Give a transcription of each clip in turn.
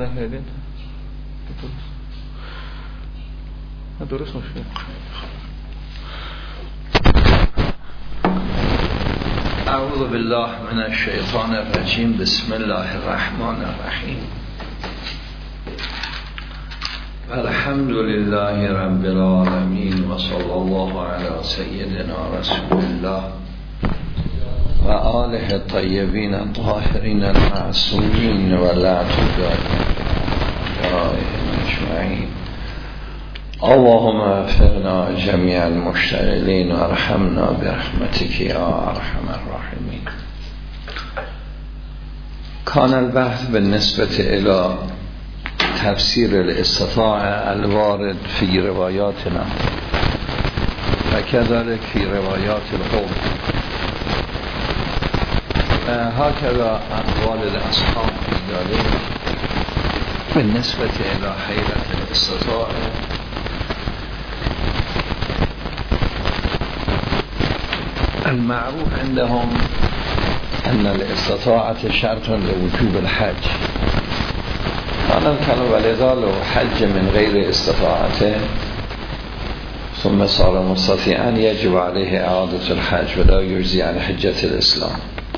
نکردین درست مشکل. اعوذ بالله من الشیطان الرجیم. بسم الله الرحمن الرحیم. الحمد لله رب العالمین و صلی الله علی سیدنا رسول الله و آله الطیبین الطاهرین المعصومین و لعنة الله اجمعین. اللهم وفقنا جميع المشتغلين وارحمنا برحمتك يا ارحم الراحمين. كان البحث بالنسبة إلى تفسير الاستطاعة الوارد في رواياتنا وكذلك في روايات القوم، هكذا أقوال الأصحاب في ذلك بالنسبة إلى حيلة الاستطاعة. المعروف عندهم أن الاستطاعة شرط لوجوب الحج، كان الكلام ولذا لو حج من غير استطاعته ثم صار مستطيعا يجب عليه إعادة الحج ولا يجزي عن حجة الإسلام.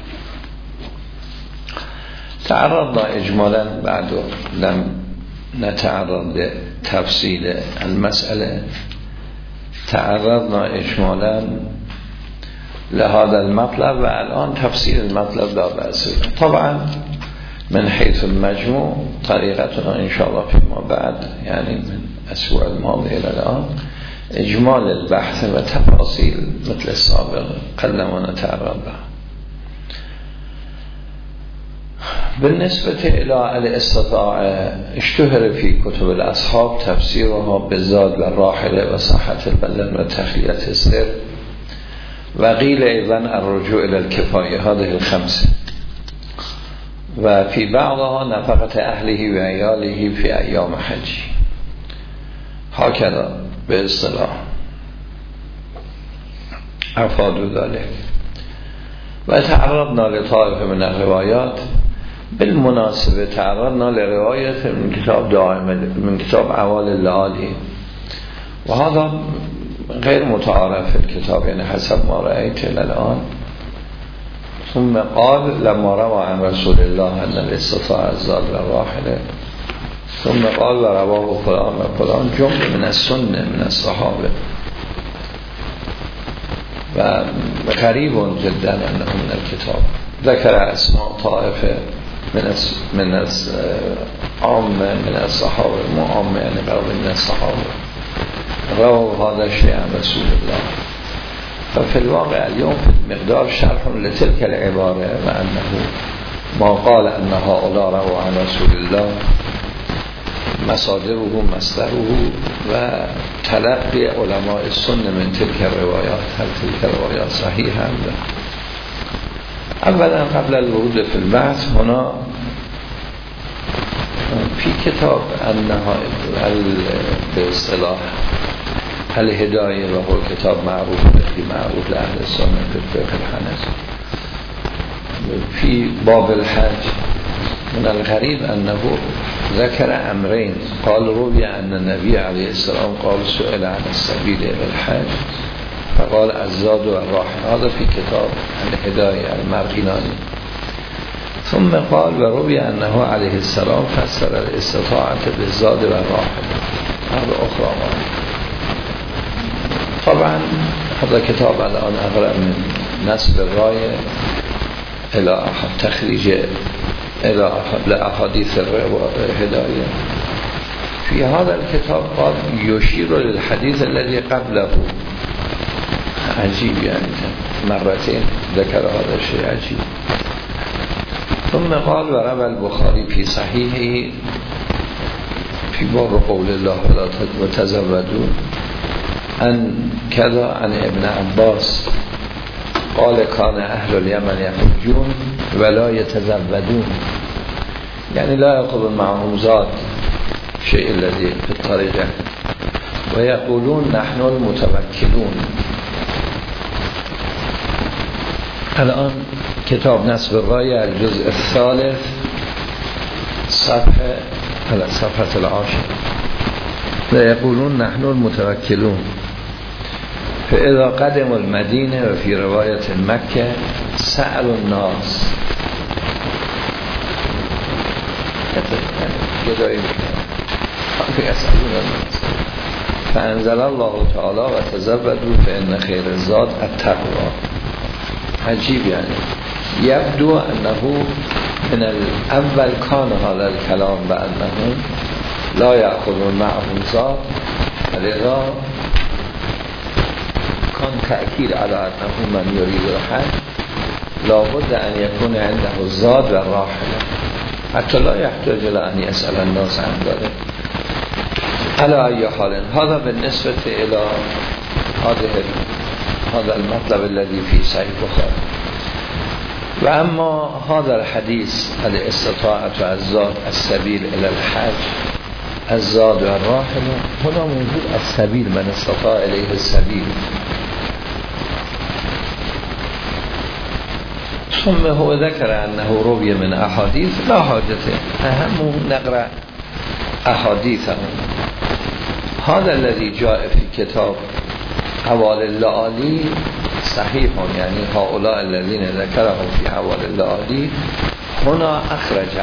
تعرضنا إجمالا بعد لم نتعرض لتفصيل المسألة، تعرضنا إجمالا لهذا المطلب و الان تفسیر المطلب لا بأس. طبعا من حيث المجموع طريقتنا ان شاء الله فيما بعد يعني من الاسبوع الماضي الى الان اجمال البحث و تفاصيل مثل السابق قلما نتعرض لها. بالنسبة إلى الاستطاعة اشتهر في كتب الأصحاب تفسيرها بالزاد والراحلة وصحة البلد وتخلية السر، وقيل أيضا الرجوع إلى الكفاية هذه الخمسة، وفي بعضها نفقة أهله وعياله في أيام حجه، هكذا باصطلاح أفادوا ذلك. وتعرضنا لطائفة من الروايات، بالمناسبة تعرضنا لرواية من كتاب دائما من كتاب أعوال الليالي، وهذا غير متعارف في الكتاب يعني حسب ما رأيت إلى الآن. ثم قال لما روى عن رسول الله أن الاستطاعة الزاد والراحلة، ثم قال ورواه فلان وفلان، جمله من السنة من الصحابة، وقريب جدا أنه من الكتاب. ذكر أسماء طائفة من عامة من الصحابة، مو عامة يعني قرب من الصحابة، رواه هذا الشيء عن رسول الله. ففي الواقع اليوم في مقدار شرح لتلك العبارة، وأنه ما قال أن هؤلاء رواه عن رسول الله مصادره مصدره وتلقي علماء السنة من تلك الروايات، هل تلك الروايات صحيحة أم لا؟ أولا قبل الورود في البحث هنا في كتاب أنها باصطلاح الهداية، وهو كتاب معروف لأهل السنة في الفقه الحنفي، في باب الحج من الغريب أنه ذكر أمرين. قال روي أن النبي عليه السلام قال سئل عن السبيل إلى الحج فقال الزاد والراحل، هذا في كتاب الهداية المرغناني. ثم قال وروي أنه عليه السلام فسر الاستطاعة بالزاد والراحل، هذا أخرى. طبعا هذا كتاب الآن أقرأ من نسب الراية إلى تخريج إلى لأحاديث الهداية. في هذا الكتاب قال يشير للحديث الذي قبله، عجيب يعني مرتين ذكر هذا الشيء عجيب. ثم قال وروى البخاري في صحيحه في باب قول الله ولا تزودوا أن كذا عن ابن عباس قال كان أهل اليمن يحجون ولا يتزودون، يعني لا يأخذون معهم زاد شيء الذي في الطريقة، ويقولون نحن المتوكلون. الآن كتاب نسب الراية الجزء الثالث صفحة العاشر يقولون نحن المتوكلون فإذا قدموا المدينة وفي رواية مكة سألوا الناس فأنزل الله تعالى وتزودوا فإن خير الزاد التقوى. عجیب يعني يبدو أنه من الأول كان هذا الكلام بأنهم لا يأخذون معهم زاد ولذا كان تأكيد على أنه من يريد الحج لابد أن يكون عنده الزاد والراحلة حتى لا يحتاج إلى أن يسأل الناس عن ذلك. على أي حال هذا بالنسبة إلى هذا المطلب الذي في صحيح البخاري. وأما هذا الحديث الاستطاعة الزاد السبيل إلى الحج الزاد والراحلة هنا موجود السبيل من استطاع إليه السبيل. ثم هو ذكر أنه روي من أحاديث لا حاجته أهم نقرأ أحاديثهم. هذا الذي جاء في كتاب حوال اللآلی صحيح يعني هؤلاء الذين ذكرهم في حوال اللآلی هنا أخرج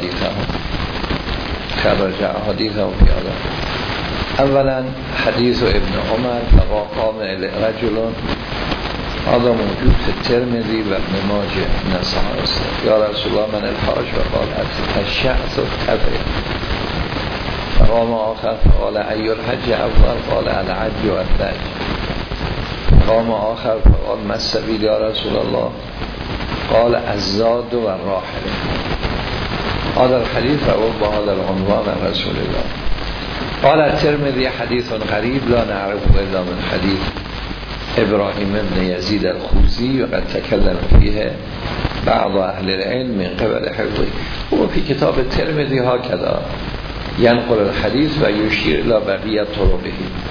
أحاديثهم في هذا. أولا حديث ابن عمر فقام إلى رجل هذا موجود في الترمذي وابن ماجه نصحه يا رسول الله من الحاج وقال الشعث التبع فقام آخر فقال أي الحج أفضل قال العج والثج فقام آخر فقال ما السبيل يا رسول الله قال الزاد والراحل. هذا الحديث رواه بهذا العنوان عن رسول الله. قال الترمذي حديث غريب لا نعرفه إلا من حديث إبراهيم بن يزيد الخوزي وقد تكلم فيه بعض أهل العلم من قبل حفظه. هو في كتاب الترمذي هكذا ينقل الحديث ويشير إلى بقية طرقه.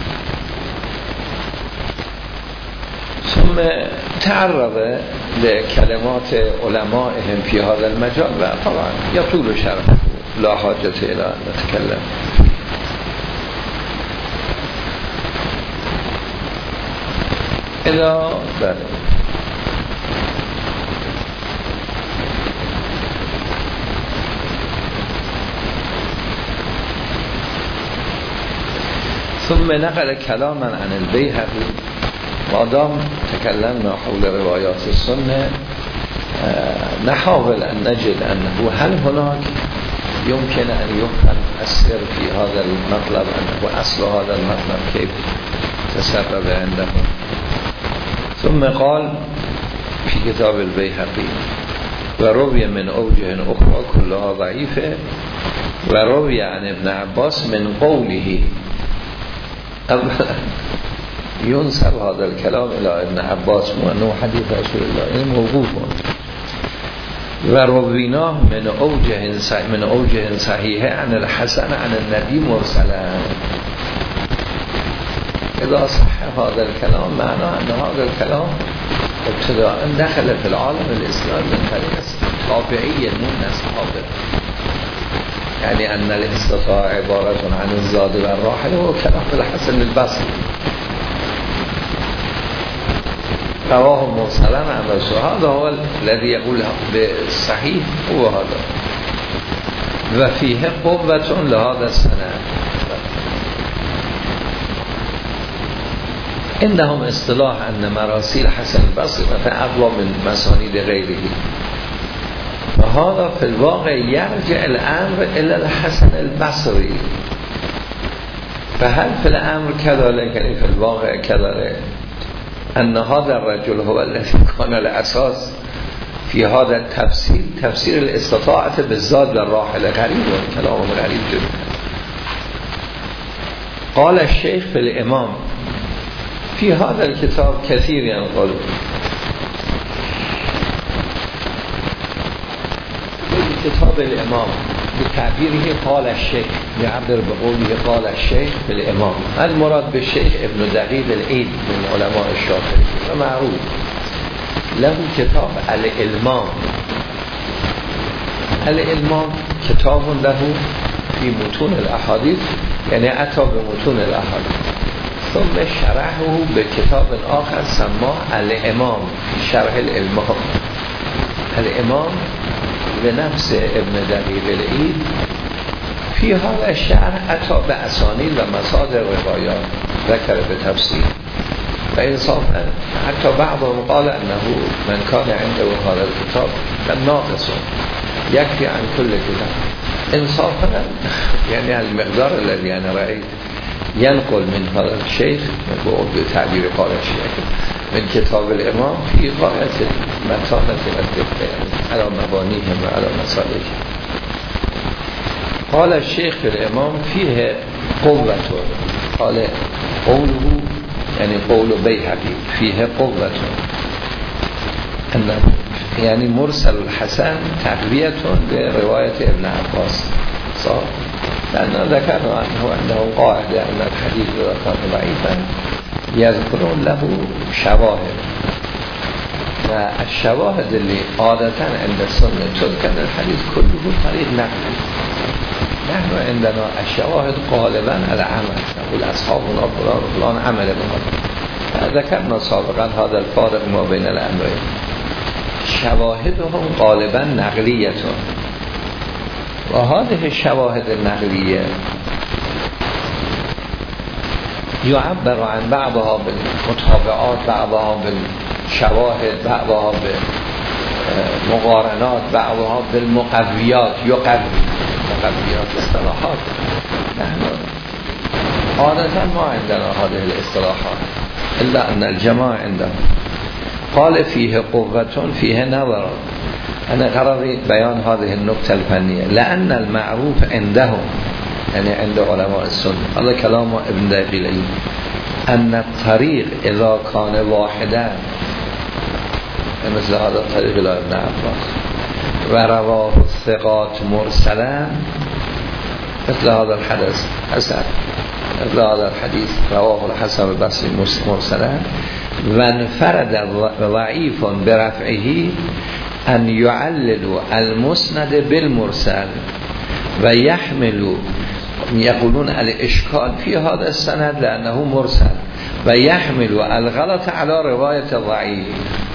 ثم تعرض لكلمات علمائهم في هذا المجال وطبعا يطول شرحه لا حاجة إلى أن نتكلم. إذا ثم نقل كلاما عن البيهقي. مادام تكلمنا حول روايات السنة نحاول أن نجد أنه هل هناك يمكن أن يفهم السر في هذا المطلب أنه أصل هذا المطلب كيف تسبب عندهم. ثم قال في كتاب البيهقي وروي من أوجه أخرى كلها ضعيفة وروي عن ابن عباس من قوله. ينسب هذا الكلام إلى ابن عباس وأنه حديث رسول الله موقوف ورويناه من أوجه صحيحة عن الحسن عن النبي مرسلا. إذا صح هذا الكلام معناه أن هذا الكلام ابتداء دخل في العالم الإسلامي من طريق طابعية من أصحابه، يعني أن الاستطاعة عبارة عن الزاد والراحل هو كلام الحسن البصري رواه مرسلا عن رسول. هذا هو الذي يقول بالصحيح هو هذا وفيه قوة لهذا السند. عندهم اصطلاح أن مراسيل حسن البصري مثلا أقوى من مسانيد غيره، وهذا في الواقع يرجع الأمر إلى الحسن البصري. فهل في الأمر كذلك يعني في الواقع كذلك أن هذا الرجل هو الذي كان الأساس في هذا التفسير، تفسير الاستطاعة بالزاد والراحلة. غريب والكلام غريب جدا. قال الشيخ في الإمام في هذا الكتاب كثير ينقل في كتاب الإمام بتعبيره قال الشيخ، يعبر بقوله قال الشيخ في الإمام. المراد بالشيخ ابن دقيق العيد من علماء الشافعي ومعروف له كتاب الإلمام. الإلمام کتاب له فی متون الاحادیث، یعنی عطا به متون الاحادیث. ثم شرحه به کتاب آخر سما الامام شرح الامام. الامام به نفس ابن دقیق العید فی هذا الشرح عطا به اسانید و مصادر روایات ذکر به تفصیل و انصافا حتی بعضهم قال انه من کان عنده هذا الكتاب ناقص یکفی عن کل کتاب. انصافا یعنی المقدار الذي انا رأيت ينقل من هذا الشيخ به تعبیر قارشی من کتاب الامام فی غایت متانة الدقه علی مبانیهم و علی مسالکهم. قال الشيخ الامام فيه قوة، قال قوله یعنی قول بیهقی فيه قوة انه یعنی مرسل الحسن تقویة به روایت ابن عباس صاحب، لأنه ذكرنا عنده قاعدة أن الحديث إذا كان ضعيفا يذكرون له شواهد، والشواهد اللي عادة عند السنة تذكر الحديث كله طريق نقل. نحن عندنا الشواهد غالبا العمل، نقول أصحابنا فلان عمل بها. ذكرنا سابقا هذا الفارق ما بين الأمرين. شواهدهم غالبا نقلية، وهذه الشواهد النقلية يعبر عن بعضها بالمتابعات، بعضها بالشواهد، بعضها بالمقارنات، بعضها بالمقويات. مقويات اصطلاحات، نحن عادة ما عندنا هذه الاصطلاحات إلا أن الجماعة عندهم. قال فيه قوة فيه نظر. أنا غرضي بيان هذه النقطة الفنية، لأن المعروف عندهم يعني عند علماء السنة، هذا كلام ابن دقيق العيد، أن الطريق إذا كان واحدا مثل هذا الطريق إلى ابن عباس ورواه الثقات مرسلا مثل هذا الحدث حسن، مثل هذا الحديث رواه الحسن البصري مرسلا وانفرد ضعيف برفعه أن يعلل المسند بالمرسل ويحمل، يقولون الإشكال في هذا السند لأنه مرسل ويحمل الغلط على رواية الضعيف.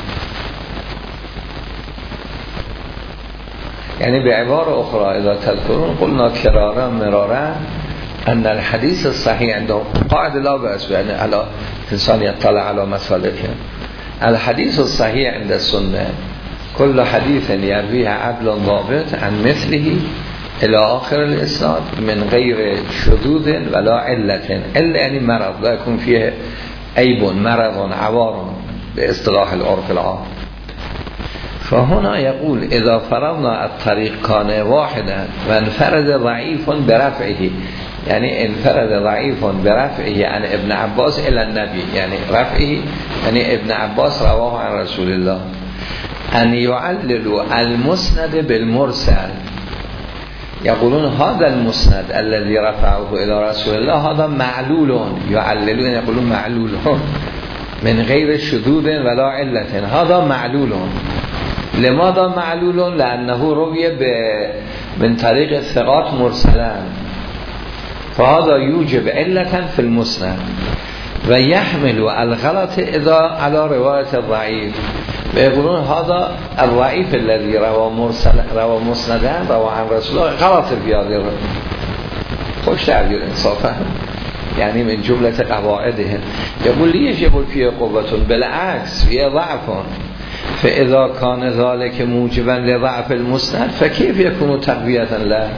يعني بعبارة أخرى إذا تذكرون قلنا كرارا مرارا أن الحديث الصحيح عندهم قاعد لا بأس، يعني على إنسان يطلع على مسالكهم. الحديث الصحيح عند السنة كل حديث يرويه عدل ضابط عن مثله إلى آخر الإسناد من غير شذوذ ولا علة، إلا يعني مرض لا يكون فيه عيب، مرض عوار باصطلاح العرف العام. فهنا يقول إذا فرضنا الطريق كان واحدا وانفرد ضعيف برفعه، يعني انفرد ضعيف برفعه عن ابن عباس إلى النبي، يعني رفعه يعني ابن عباس رواه عن رسول الله، أن يعلل المسند بالمرسل. يقولون هذا المسند الذي رفعه إلى رسول الله هذا معلول، يعللون يقولون معلول من غير شذوذ ولا علة، هذا معلول. لماذا معلول؟ لأنه روي من طريق الثقات مرسلا، فهذا يوجب علة في المسند ويحمل الغلط إذا على رواية الضعيف. ويقولون هذا الضعيف الذي روى مسندا روى عن رسول الله غلط في هذه خوش تعبير انصافا، يعني من جملة قواعدهم. يقول ليش يقول فيه قوة؟ بالعكس فيه ضعف، فإذا كان ذلك موجبا لضعف المسند فكيف يكون تقوية له؟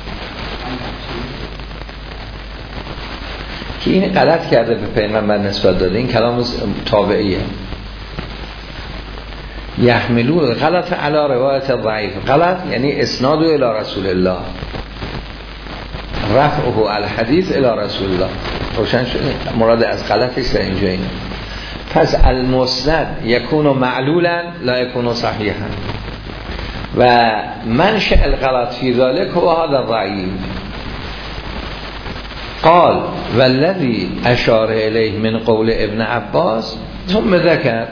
که این غلط کرده به پیغمبر نسبت داده، این کلام تابعیه. یحملون الغلط علی روایت ضعیف، غلط یعنی اسناد الى رسول الله، رفعه الحدیث الى رسول الله. روشن شد مراد از غلطش در اینجا اینه. پس المسند یکون معلولا لا یکون صحیحا و منشأ الغلط فی ذلك هو هذا ضعیف. قال والذي اشار الیه من قول ابن عباس، ثم ذکر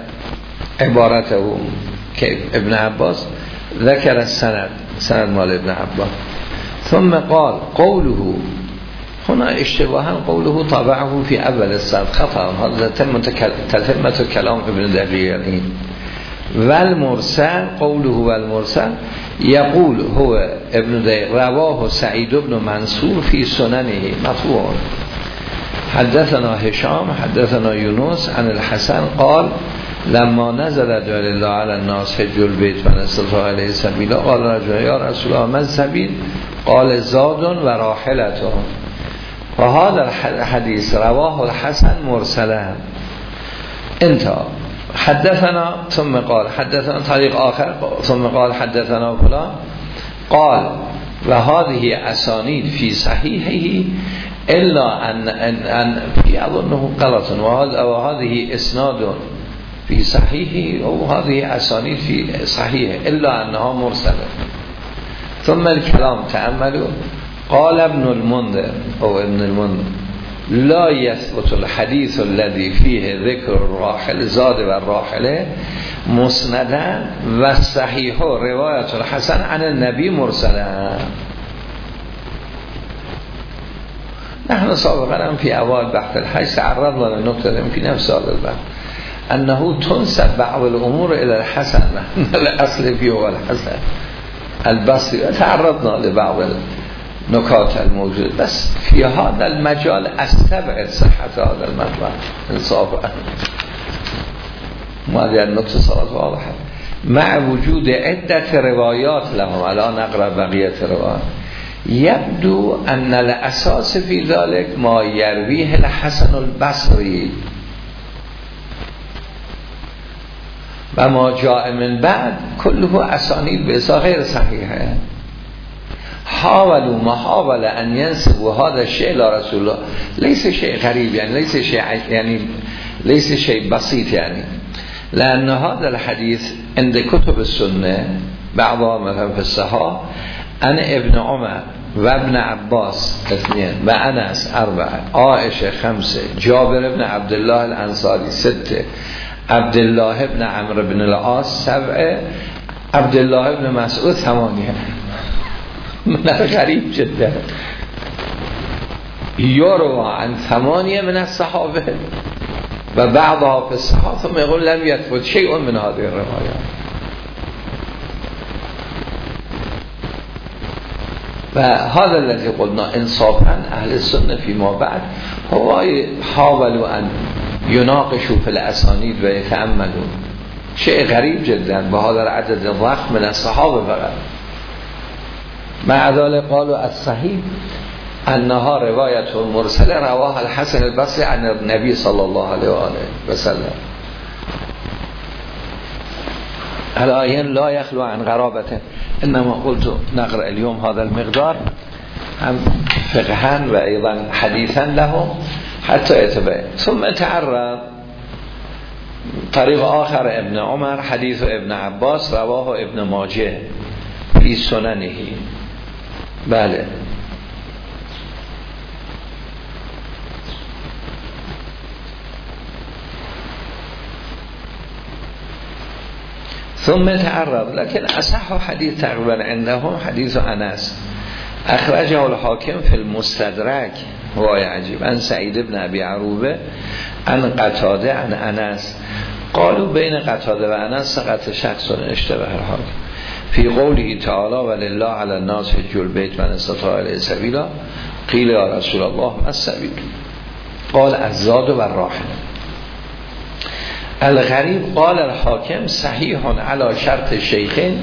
عبارته که ابن عباس ذکر السند، سند مال ابن عباس ثم قال قوله هنا اشتباها قوله طبعه في اول السرد خطأ هذا تتمة كلام ابن دقیق والمرسل قوله والمرسل يقول هو ابن دقیق رواه سعید بن منصور في سننه مطبوع حدثنا هشام حدثنا يونس عن الحسن قال لما نزل دار الله على الناس حج البيت من استطاع عليه سبيلا قال رجل يا رسول الله من سبيل قال زاد و راحلته و هذا الحديث رواه الحسن مرسلا انتهى حدثنا ثم قال حدثنا طريق آخر ثم قال حدثنا فلان قال و هذه اسانید في صحيحه الا ان في اظنه غلط و هذه اسناد في صحيحه و هذه اسانید في صحيحه الا انها مرسله ثم الكلام تأملوا قال ابن المنذر او ابن المنذر لا يثبت الحديث الذي فيه ذكر الراحل زاد و الراحله مسندا و صحيح روایت الحسن عن النبي مرسلا. نحن سابقا في اوائل بحث الحج تعرضنا للنقطه في نفس هذا البحث انه تنسب بعض الامور الى الحسن الاصل فيه هو الحسن البصري. تعرضنا لبعض النکات الموجود بس في هذا المجال استبعد صحة هذا المطلب انصافا ما هذه النقطة صارت واضحة مع وجود عدة روايات لهم الان نقرأ بقية روايات. يبدو ان الاساس في ذلك ما يرويه الحسن البصري و ما جاء من بعد كله اسانید به غیر صحیحه. حاولوا محاول ان ينسبوا هذا الشيء الى رسول الله ليس شيء غريب يعني ليس شيء بسيط يعني لان هذا الحديث عند كتب السنه بعضها مثلا في الصحاح عن ابن عمر و ابن عباس 2 و انس 4 عائشه 5 جابر بن عبد الله الانصاری 6 عبد الله بن عمرو بن العاص 7 عبد الله بن مسعود 8 من غریب جدا یروى عن 8 من الصحابه و بعضها في الصحابه ثم يقول لم يثبت شيء من هذه الروايات. و هذا الذي قلنا انصافا اهل السنه فيما بعد هو حاولوا ان يناقشوا في الاسانید و يتأملوا شيء غريب جدا بهذا العدد الضخم من الصحابه فقط. مع ذلك قالوا الصحيح انها روایت مرسله رواه الحسن البصري عن النبي صلى الله عليه وآله وسلم. الآيين لا يخلو عن غرابته انما قلت نقرأ اليوم هذا المقدار هم فقها و ايضا حديثا له حتى يتبين. ثم تعرض طريق آخر ابن عمر حديث ابن عباس رواه ابن ماجه في سننه. بله ثم تعرض لكن اصح حديث تقريبا عندهم حديث انس اخرجه الحاكم في المستدرك هو عجيب عن سعيد بن ابي عروبه عن قتاده عن انس قالوا بين قتاده و انس سقط شخص اشتبه الحاكم في قوله تعالى ولله على الناس حج البيت من استطاع اليه سبيلا قيل يا رسول الله ما السبيل قال الزاد و الراحله. الغریب قال الحاکم صحیح علی شرط الشیخین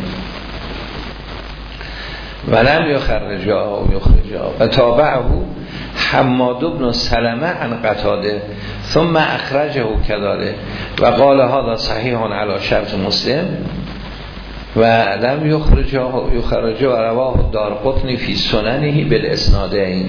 ولم یخرجا و تابعه حماد بن سلمه عن قتاده ثم اخرجه كذلك و قال هذا صحیح علی شرط مسلم و لم یخرجا و رواه الدارقطنی فی سننه بالاسنادین.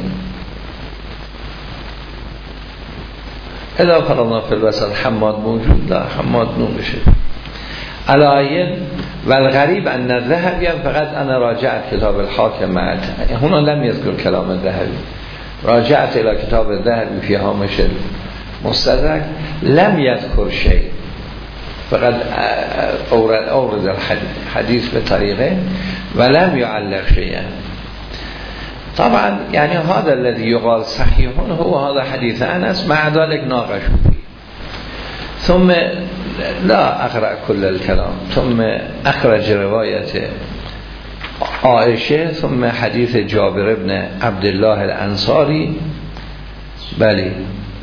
اذا فرضنا في الوسط حماد موجود لا حماد نومشه علایه. و الغریب ان الذهبی فقط انا راجعت کتاب الحاکم معت هنا لم يذكر كلام الذهبی راجعت الى کتاب الذهبی في هامش المستدرك لم يذكر شيء فقط اورد الحديث بطريقه ولم يعلق شيئا. طبعا يعني هذا الذي يقال صحيح هو هذا حديث أنس، مع ذلك ناقشوا ثم لا أقرأ كل الكلام. ثم أخرج رواية عائشة ثم حديث جابر بن عبد الله الأنصاري بله،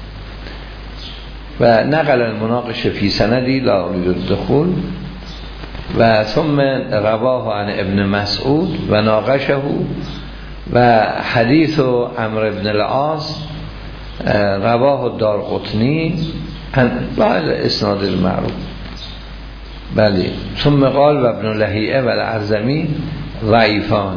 و نقل المناقشه في سندی لا أريد الدخول، و ثم رواه عن ابن مسعود و ناقشه، و حدیث عمرو بن العاص رواه الدارقطنی با اسناد المعروف بله. ثم قال و ابن لهیعه و العزمی ضعیفان.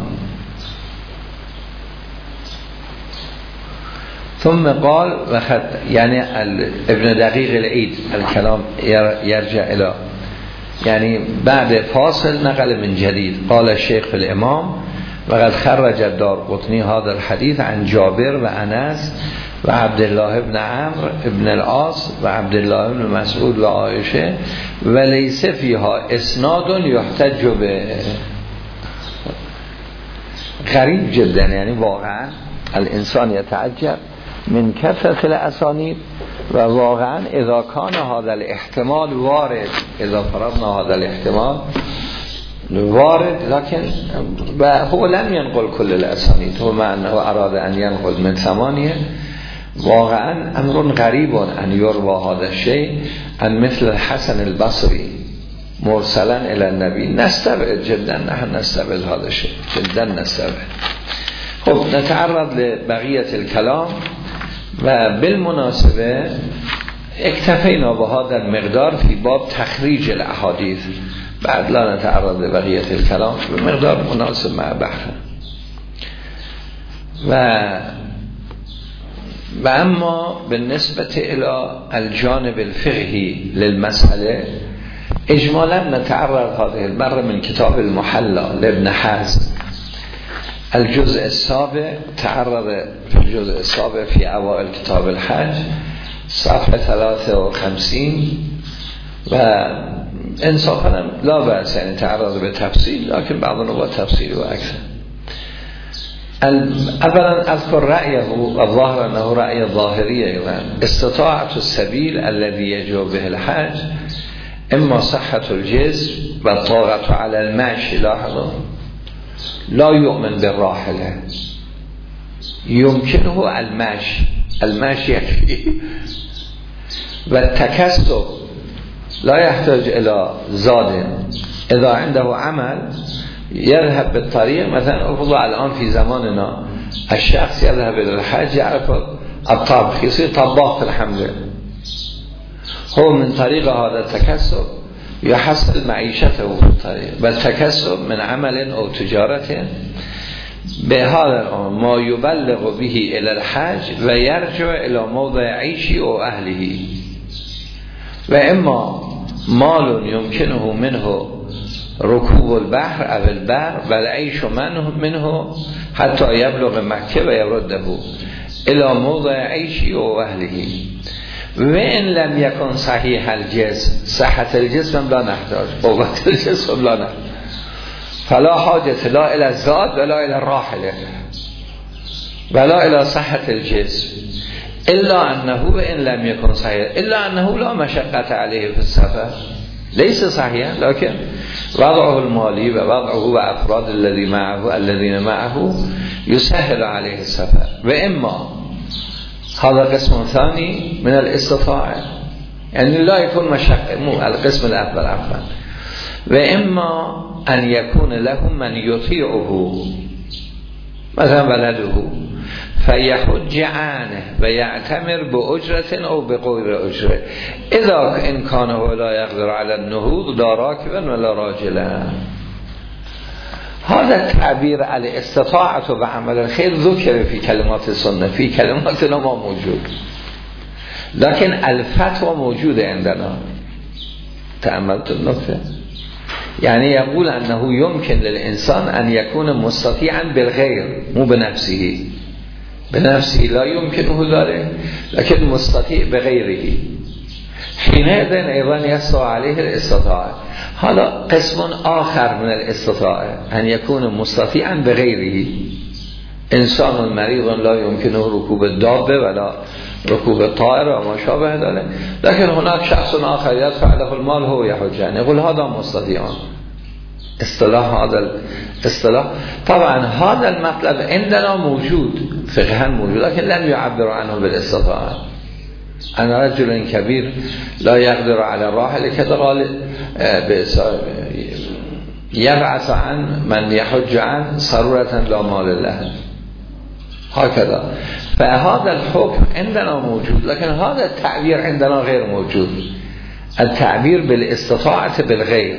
ثم قال يعني ابن دقیق العید الكلام يرجع الى يعني بعد فاصل نقل من جديد قال الشيخ في الامام وقد خرج الدارقطني هذا الحديث عن جابر و انس و عبد الله بن عمرو بن العاص و عبد الله بن مسعود و عائشه و ليس فيها اسناد يحتج به. غریب جدا، يعني واقعا الانسان يتعجب من كثرة الأسانيد، و واقعا اذا كان هذا الاحتمال وارد، اذا فرضنا هذا الاحتمال وارد، لكن هو لم ينقل كل الأسانيد، هو مع أنه أراد أن ينقل من 8. واقعا أمر غريب أن يروى هذا الشيء عن مثل الحسن البصري مرسلا إلى النبي. نستبعد جدا، نحن نستبعد هذا الشيء جدا، نستبعد. خب نتعرض لبقية الكلام، و بالمناسبة اكتفينا بهذا المقدار في باب تخريج الأحاديث، بعد لا نتعرض لبقية الكلام بمقدار مناسب مع بحث. و اما بالنسبة إلى الجانب الفقهي للمسألة اجمالا نتعرض هذه المرة من كتاب المحلى لابن حزم الجزء السابع، تعرض في الجزء السابع في أوائل كتاب الحج صفحة 53. و انصافا لا بأس يعني تعرض بتفصيل، لكن بعض النوع تفصيل وأكثر. اولا اذكر رأيه، والظاهر انه رأي الظاهرية ايضا، استطاعة السبيل الذي يجب به الحج اما صحة الجسم و طاقة على المشي. لاحظوا لا يؤمن بالراحلة، يمكنه المشي يكفي، و التكسب لا يحتاج الى زاد. اذا عنده عمل يذهب بالطريق، مثلا افضل الان في زماننا الشخص يذهب الى الحج يعرف الطبخ، يصير طباخ في الحمل، هو من طريق هذا التكسب يحصل معيشته في الطريق، والتكسب من عمل او تجارة بهذا ما يبلغ به الى الحج و يرجع الى موضع عيشه و اهله. و اما مال يمكنه منه ركوب البحر او البر و العيش منه حتى يبلغ مکه و يرده الى موضع عيشه و اهله. و ان لم يكن صحيح الجسم، صحة الجسم لا نحتاج، قوت الجسم لا نحتاج، فلا حاجة لا الى الزاد ولا الى الراحلة ولا الى صحة الجسم، الا انه وان لم يكن صحيح، الا انه لا مشقة عليه في السفر، ليس صحيحا، لكن وضعه المالي و وضعه و افراد الذين معه يسهل عليه السفر. و اما هذا قسم ثاني من الاستطاعة، يعني لا يكون مشقة، مو القسم الأفضل عفوا. و اما ان يكون لهم من يطيعه، مثلا ولده فيحج عنه و يعتمر بأجرة او بغیر اجره، اذا ان كان هو لا يقدر على النهوض لا راكبا ولا راجلا. هذا التعبير على استطاعة بعمل الخير ذكر في كلمات السنة، في كلماتنا ما موجود، لكن الفتوى موجودة عندنا. تأملت النقطة، يعني يقول أنه يمكن للإنسان أن يكون مستطيعا بالغير، مو بنفسه، بنفسه لا يمكنه ذلك، لكن مستطيع بغيره، حينئذ أيضا يسوى عليه الاستطاعة. هذا قسم آخر من الاستطاعة، أن يكون مستطيعا بغيره، انسان مریض لا يمكنه ركوب دابه ولا ركوب طائر و ما شابه ذلك، لكن هناك شخص آخر يدفع له المال هو يحج عنه، يقول هذا مستطيع. اصطلاح هذا الاصطلاح طبعا هذا المطلب عندنا موجود فقها موجود، لكن لم يعبر عنه بالاستطاعة. أنا رجل كبير لا يقدر على الراحل كذا قال يبعث عن من يحج عن صرورة لا مال له هكذا. فهذا الحكم عندنا موجود، لكن هذا التعبير عندنا غير موجود، التعبير بالاستطاعة بالغير.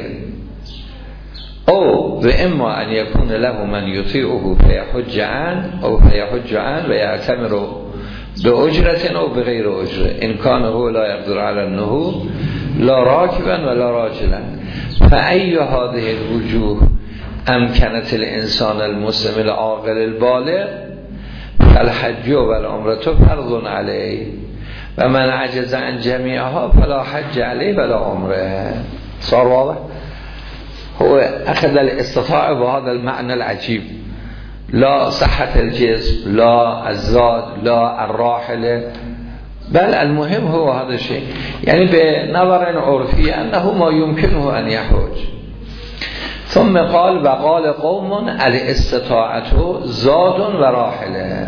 أو وإما أن يكون له من يطيعه فيحج عنه أو فيحج عنه ويعتمر بأجرة أو بغير أجرة، إن كان هو لا يقدر على النهوض لا راكبا ولا راجلا. فأي هذه الوجوه أمكنت الإنسان المسلم العاقل البالغ فالحج والعمرة فرض عليه، ومن عجز عن جميعها فلا حج عليه ولا عمره. صار واضح؟ هو أخذ الاستطاعة بهذا المعنى العجيب، لا صحة الجسم لا الزاد لا الراحلة، بل المهم هو هذا الشيء، يعني بنظر عرفي أنه ما يمكنه أن يحج. ثم قال وقال قوم الاستطاعة زاد وراحلة.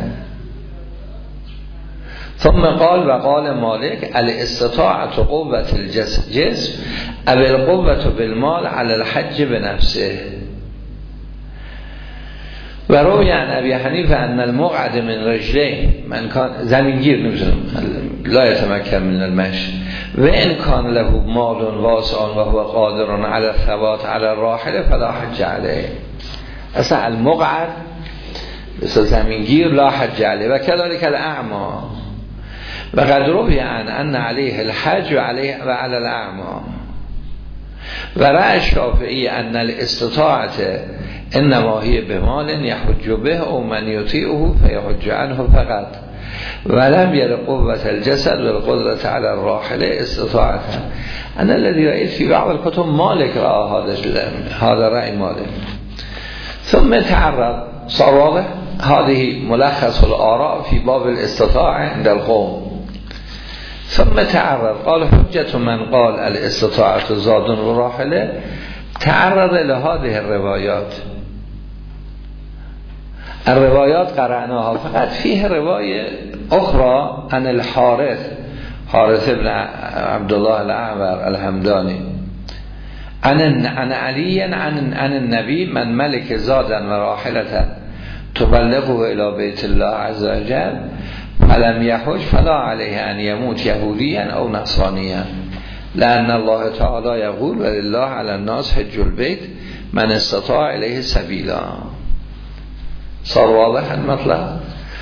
ثم قال وقال مالك الاستطاعة قوة الجسم او القوة بالمال على الحج بنفسه. و روی عن ابي حنیفه ان المقعد من رجليه من كان زمینگیر نمیتونم لا يتمكن من المشي و ان كان له مال واسع و هو قادر على الثبات على الراحله فلا حج عليه. اصلا المقعد مثل زمینگیر لا حج عليه و كذلك الاعمى. و قد روی عن ان عليه الحج و على الاعمى. و رأی الشافعی ان الاستطاعت انما هي بمال يحج به او من يطيعه فيحج عنه فقط ولم ير قوة الجسد والقدرة على الراحلة استطاعتها. أنا الذي رأيت في بعض الكتب مالك رأى هذا رأي مالك. ثم تعرض صار واضح هذه ملخص الآراء في باب الاستطاعة عند القوم. ثم تعرض قال حجة من قال الاستطاعة زاد وراحلة تعرض لهذه الروايات قرأناها، فقط فيه رواية أخرى عن حارث بن عبد الله الأعور الحمداني عن علي عن النبي من ملك زادا وراحلة تبلغه إلى بيت الله عز وجل فلم يحج فلا عليه أن يموت يهوديا أو نصرانيا، لأن الله تعالى يقول ولله على الناس حج البيت من استطاع إليه سبيلا. صار واضح المطلب.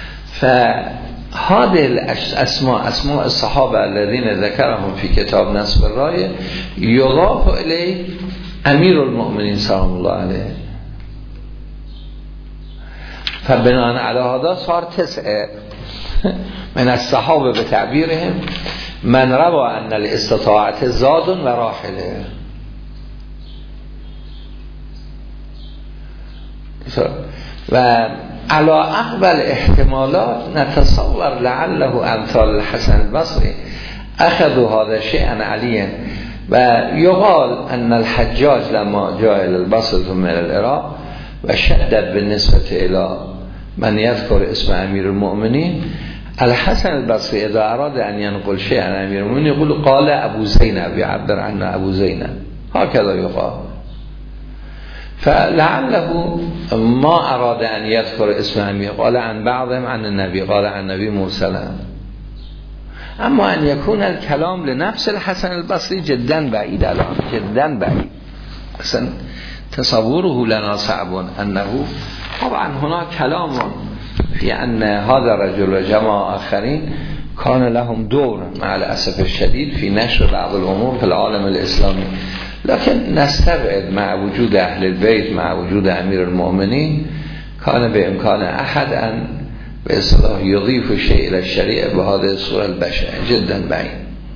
فهذه الأسماء أسماء الصحابة الذين ذكرهم في كتاب نصب الراية يضاف إليه أمير المؤمنين سلام الله عليه. فبناء على هذا صار 9 من الصحابة بتعبيرهم من روى أن الاستطاعة زاد وراحلة. و على أقبل احتمالات نتصور لعله أمثال الحسن البصري أخذوا هذا الشيء عن علي. و يقال أن الحجاج لما جاء إلى البصر ثم إلى العراق وشدد بالنسبة إلى من يذكر اسم أمير المؤمنين، الحسن البصري إذا أراد أن ينقل شيء عن أمير المؤمنين يقول قال أبو زينب، يعبر عنه أبو زينب، هكذا يقال. فلعله ما أراد أن يذكر اسم أمير، قال عن بعضهم عن النبي، قال عن النبي مرسلا. أما أن يكون الكلام لنفس الحسن البصري جدا بعيد الآن، جدا بعيد. أصلا تصوره لنا صعب أنه طبعا هناك كلام في أن هذا الرجل وجماعة آخرين كان لهم دور مع الأسف الشديد في نشر بعض الأمور في العالم الإسلامي، لكن نستبعد مع وجود أهل البيت مع وجود أمير المؤمنين كان بإمكان أحد أن بإصلاح يضيف شيء إلى الشريعة بهذه الصورة البشعة جدا بعيد.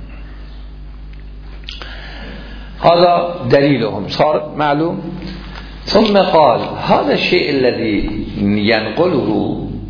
هذا دليلهم صار معلوم. ثم قال هذا الشيء الذي ينقله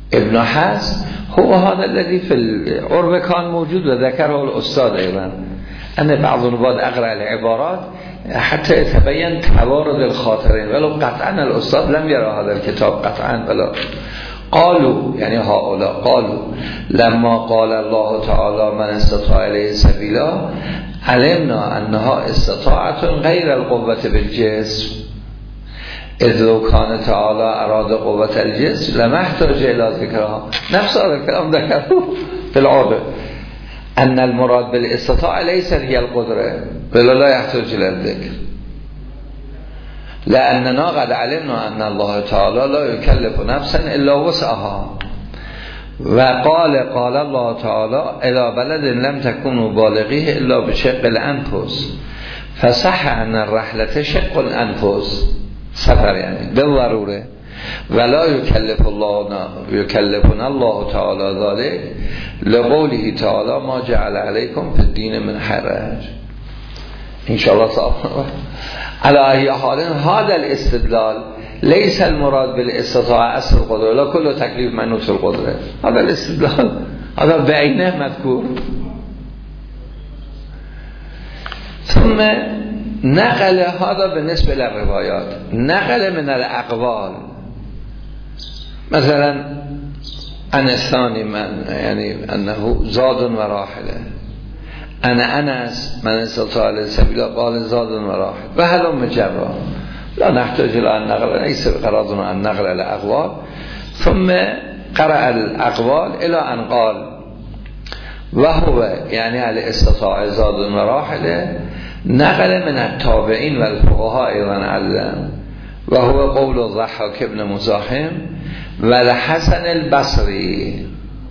ابن حزم هو هذا الذي في العرب كان موجود و ذكره الاستاد ايضا ان بعض النباد اقرأ العبارات حتى يتبين توارد الخاطرين ولو قطعا الاستاد لم يرى هذا الكتاب قطعا ولا قالوا يعني هؤلاء قالوا لما قال الله تعالى من استطاع الیه سبیلا علمنا انها استطاعت غیر القوة بالجسم اذ لو کان تعالی اراد قوة الجسم لما احتاج الى ذکرها نفس هذا الكلام ذكره في العرب ان المراد بالاستطاعة ليس هي القدرة بل لا يحتاج الى الذكر لأننا قد علمنا أن الله تعالى لا يكلف نفسا إلا وسعها وقال الله تعالى إلى بلد لم تكونوا بالغيه إلا بشق الأنفس فصح أن الرحلة شق الأنفس سفر يعني بالضرورة ولا يكلفنا الله تعالى ذلك لقوله تعالى ما جعل عليكم في الدين من حرج إن شاء الله صحيح. على أي حال هذا الاستدلال ليس المراد بالاستطاعة أصل القدرة لا كل تكليف منوط القدرة هذا الاستدلال هذا بعينه مذكور. ثم نقل هذا بالنسبة للروايات نقل من الأقوال مثلا عن الثاني من يعني أنه زاد وراحله أنا أنس من استطاع الیه سبیلا قال زاد وراحل و هلم جرا لا نحتاج إلى أن نقل ليس بقرارنا أن نقل الأقوال ثم قرأ الأقوال إلى أن قال وهو يعني الاستطاع زاد وراحل نقل من التابعين والفقهاء أيضا علم وهو قول الضحاك بن مزاحم والحسن البصري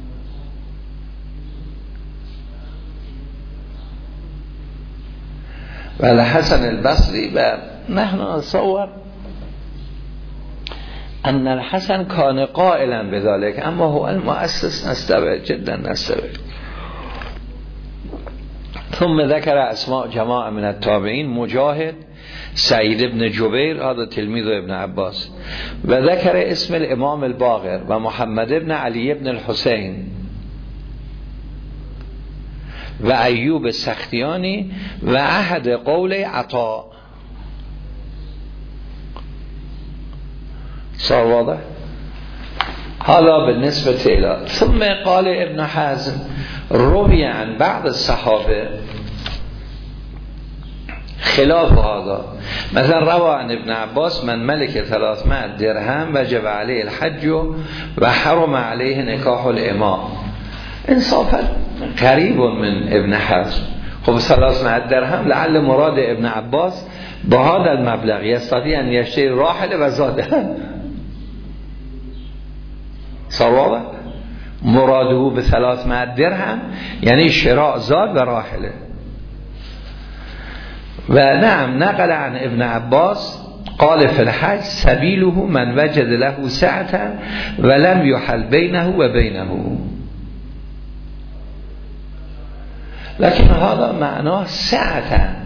والحسن البصري ونحن نتصور أن الحسن كان قائلا بذلك أما هو المؤسس نستبعد جدا نستبعد. ثم ذكر أسماء جماعة من التابعين مجاهد سعيد بن جبير هذا تلميذ ابن عباس وذكر اسم الإمام الباقر ومحمد بن علي بن الحسين و ایوب سختیانی و احد قول عطا صار واضح هذا بالنسبة إلى. ثم قال ابن حزم روي عن بعض الصحابة خلاف هذا مثلا روى عن ابن عباس من ملك 300 درهم وجب عليه الحج و حرم عليه نکاح الامام انصافا قریب من ابن حزم. خب 300 درهم لعل مراد ابن عباس با هذا المبلغ يستطيع ان يشتري راحله و زاده صوابه مراده به 300 درهم یعنی شراء زاد و راحله. و نعم نقل عن ابن عباس قال في الحج سبيله من وجد له سعة ولم يحل بينه و بينه لكن هذا معناه سعة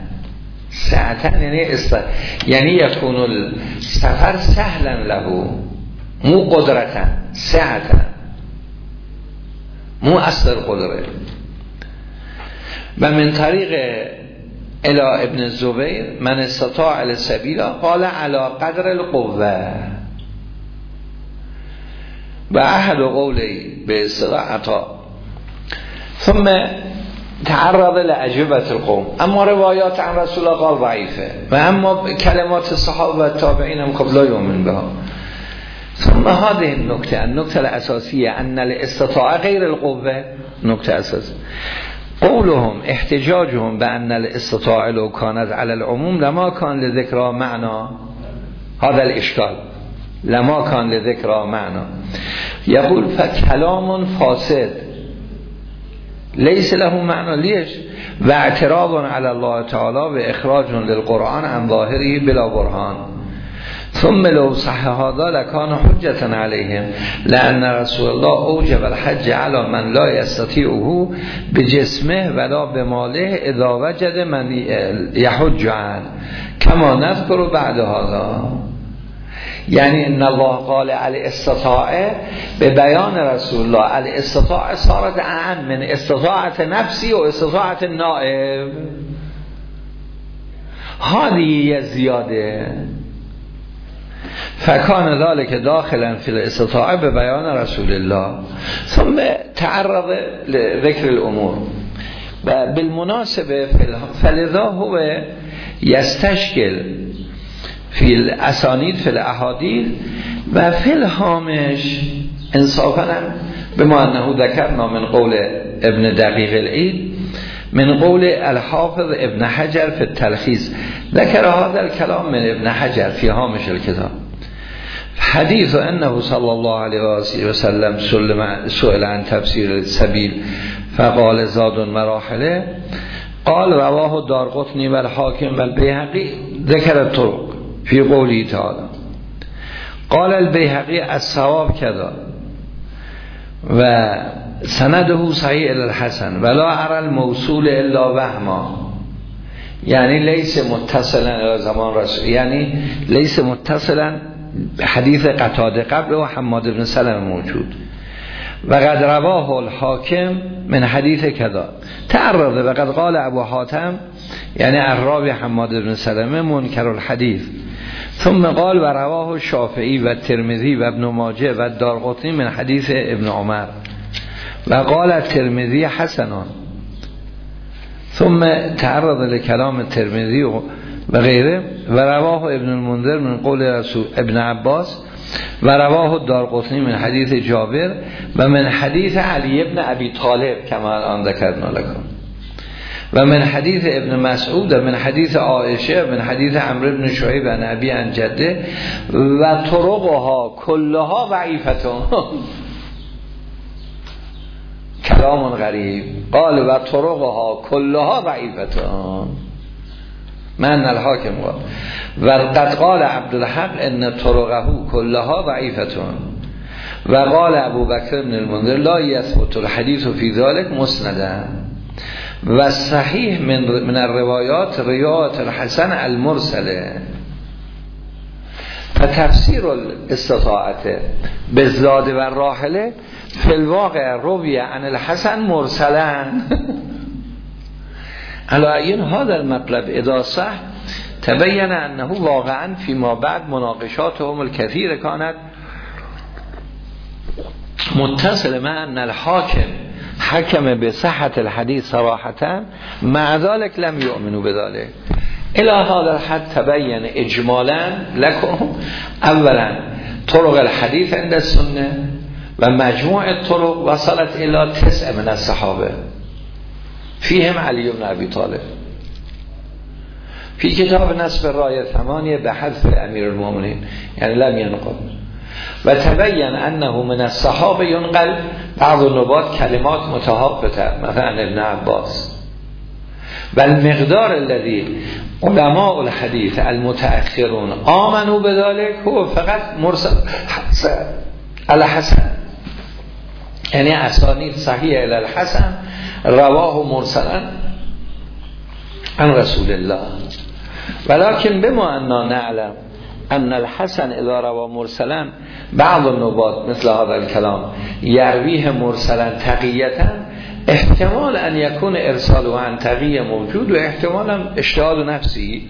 يعني يكون السفر سهلا له مو قدرة سعة مو أصل القدرة. و من طريق الى ابن الزبير من استطاع السبيل قال على قدر القوة و احد قولی به اصطلاح عطا. ثم تعرض لعجوبة القوم اما روایات عن رسول الله قال ضعیفه و اما کلمات الصحابه و تابعین هم خب لا یؤمن بها. ثم هذه النکته الاساسیه ان الاستطاعه غیر القوه نکته اساسی قولهم احتجاجهم بأن الاستطاعة لو كانت على العموم لما كان لذكرى معنى هذا الإشكال لما كان لذكرى معنى يقول فكلام فاسد ليس له معنى ليش واعتراض على الله تعالى وإخراج للقرآن عن ظاهره بلا برهان. ثم لو صح هذا لكان حجة عليهم لأن رسول الله أوجب الحج على من لا يستطيعه بجسمه ولا بماله إذا وجد من يحج عنه كما نذكر بعد هذا. یعنی ان الله قال الاستطاعه به بیان رسول الله، الاستطاعه صارت اعم من استطاعت نفسی و استطاعت نائب، هذه زیاده. فکان ذلك داخلا فی الاستطاعه به بیان رسول الله. ثم تعرض لذکر الامور و بالمناسبه فلذا هو یستشکل فی الاسانید فی الاحادیث و فی الهامش انصافا بما انه ذکرنا من قول ابن دقیق العید من قول الحافظ ابن حجر فی التلخیص، ذکر هذا الكلام من ابن حجر فی هامش الكتاب. حدیث انه صلی الله علیه و آله و سلم سئل عن تفسیر السبیل فقال زاد مراحله، قال رواه دارقطنی و الحاکم و البیهقی ذکر الطرق فی قوله تعالی. قال البیهقی الصواب کذا و سنده صحیح الی الحسن ولا ارى الموصول الا وهما، یعنی لیس متصلا الی زمان رسول، یعنی لیس متصلا حدیث قتاده قبل و حماد بن سلمه موجود و قد رواه الحاکم من حدیث کذا تعرض و قد قال ابو حاتم یعنی الراوی حماد بن سلمه منکر الحدیث، ثم قال و رواه شافعی و ترمذی و ابن ماجه و دارقطنی من حدیث ابن عمر و قال الترمذی حسنان، ثم تعرض لکلام الترمذی و غیره و رواه ابن المنذر من قول رسول ابن عباس و رواه دارقطنی من حدیث جابر و من حدیث علی ابن ابی طالب کما الان ذکرنا لكم و من حدیث ابن مسعود و من حدیث عایشه و من حدیث عمرو بن شعیب عن ابی عن جده و طرقها کلها ضعیفتون. کلام غریب قال و طرقها کلها ضعیفتون من الحاکم قال و قد قال عبدالحق ان طرقه کلها ضعیفتون و قال ابو بکر بن المنذر لا یثبت الحدیث فی ذلك مسندا و صحیح من الروایات روایات الحسن المرسله. فتفسیر الاستطاعت بالزاد و راحله فی الواقع روی عن الحسن مرسلا. علایین هذا المطلب اذا صح تبین انه واقعا فيما بعد مناقشاتهم الكثير كانت متصل مع ان الحاكم حكم بصحة الحديث صراحة مع ذلك لم يؤمنوا بذلك. الى هذا الحد تبين اجمالا لكم اولا طرق الحديث عند السنه و مجموع الطرق وصلت الى 9 من الصحابه فيهم علي بن ابي طالب. في كتاب نصب الرايه 8 بحذف امیر المؤمنین یعنی لم ينقل و تبین انه من الصحابه ينقل بعض النبات کلمات متهابطه مثلا ابن عباس و المقدار الذي علماء الحديث المتأخرون آمنوا بذلك هو فقط مرسل الحسن، یعنی اسانید صحیح الی الحسن رواه مرسلا عن رسول الله. ولكن بما اننا نعلم ان الحسن اذا روى مرسلا بعض النبات مثل هذا الكلام يرويه مرسلا تقیتا احتمال ان يكون ارساله عن تقیه موجود و احتمالا اجتهاد نفسی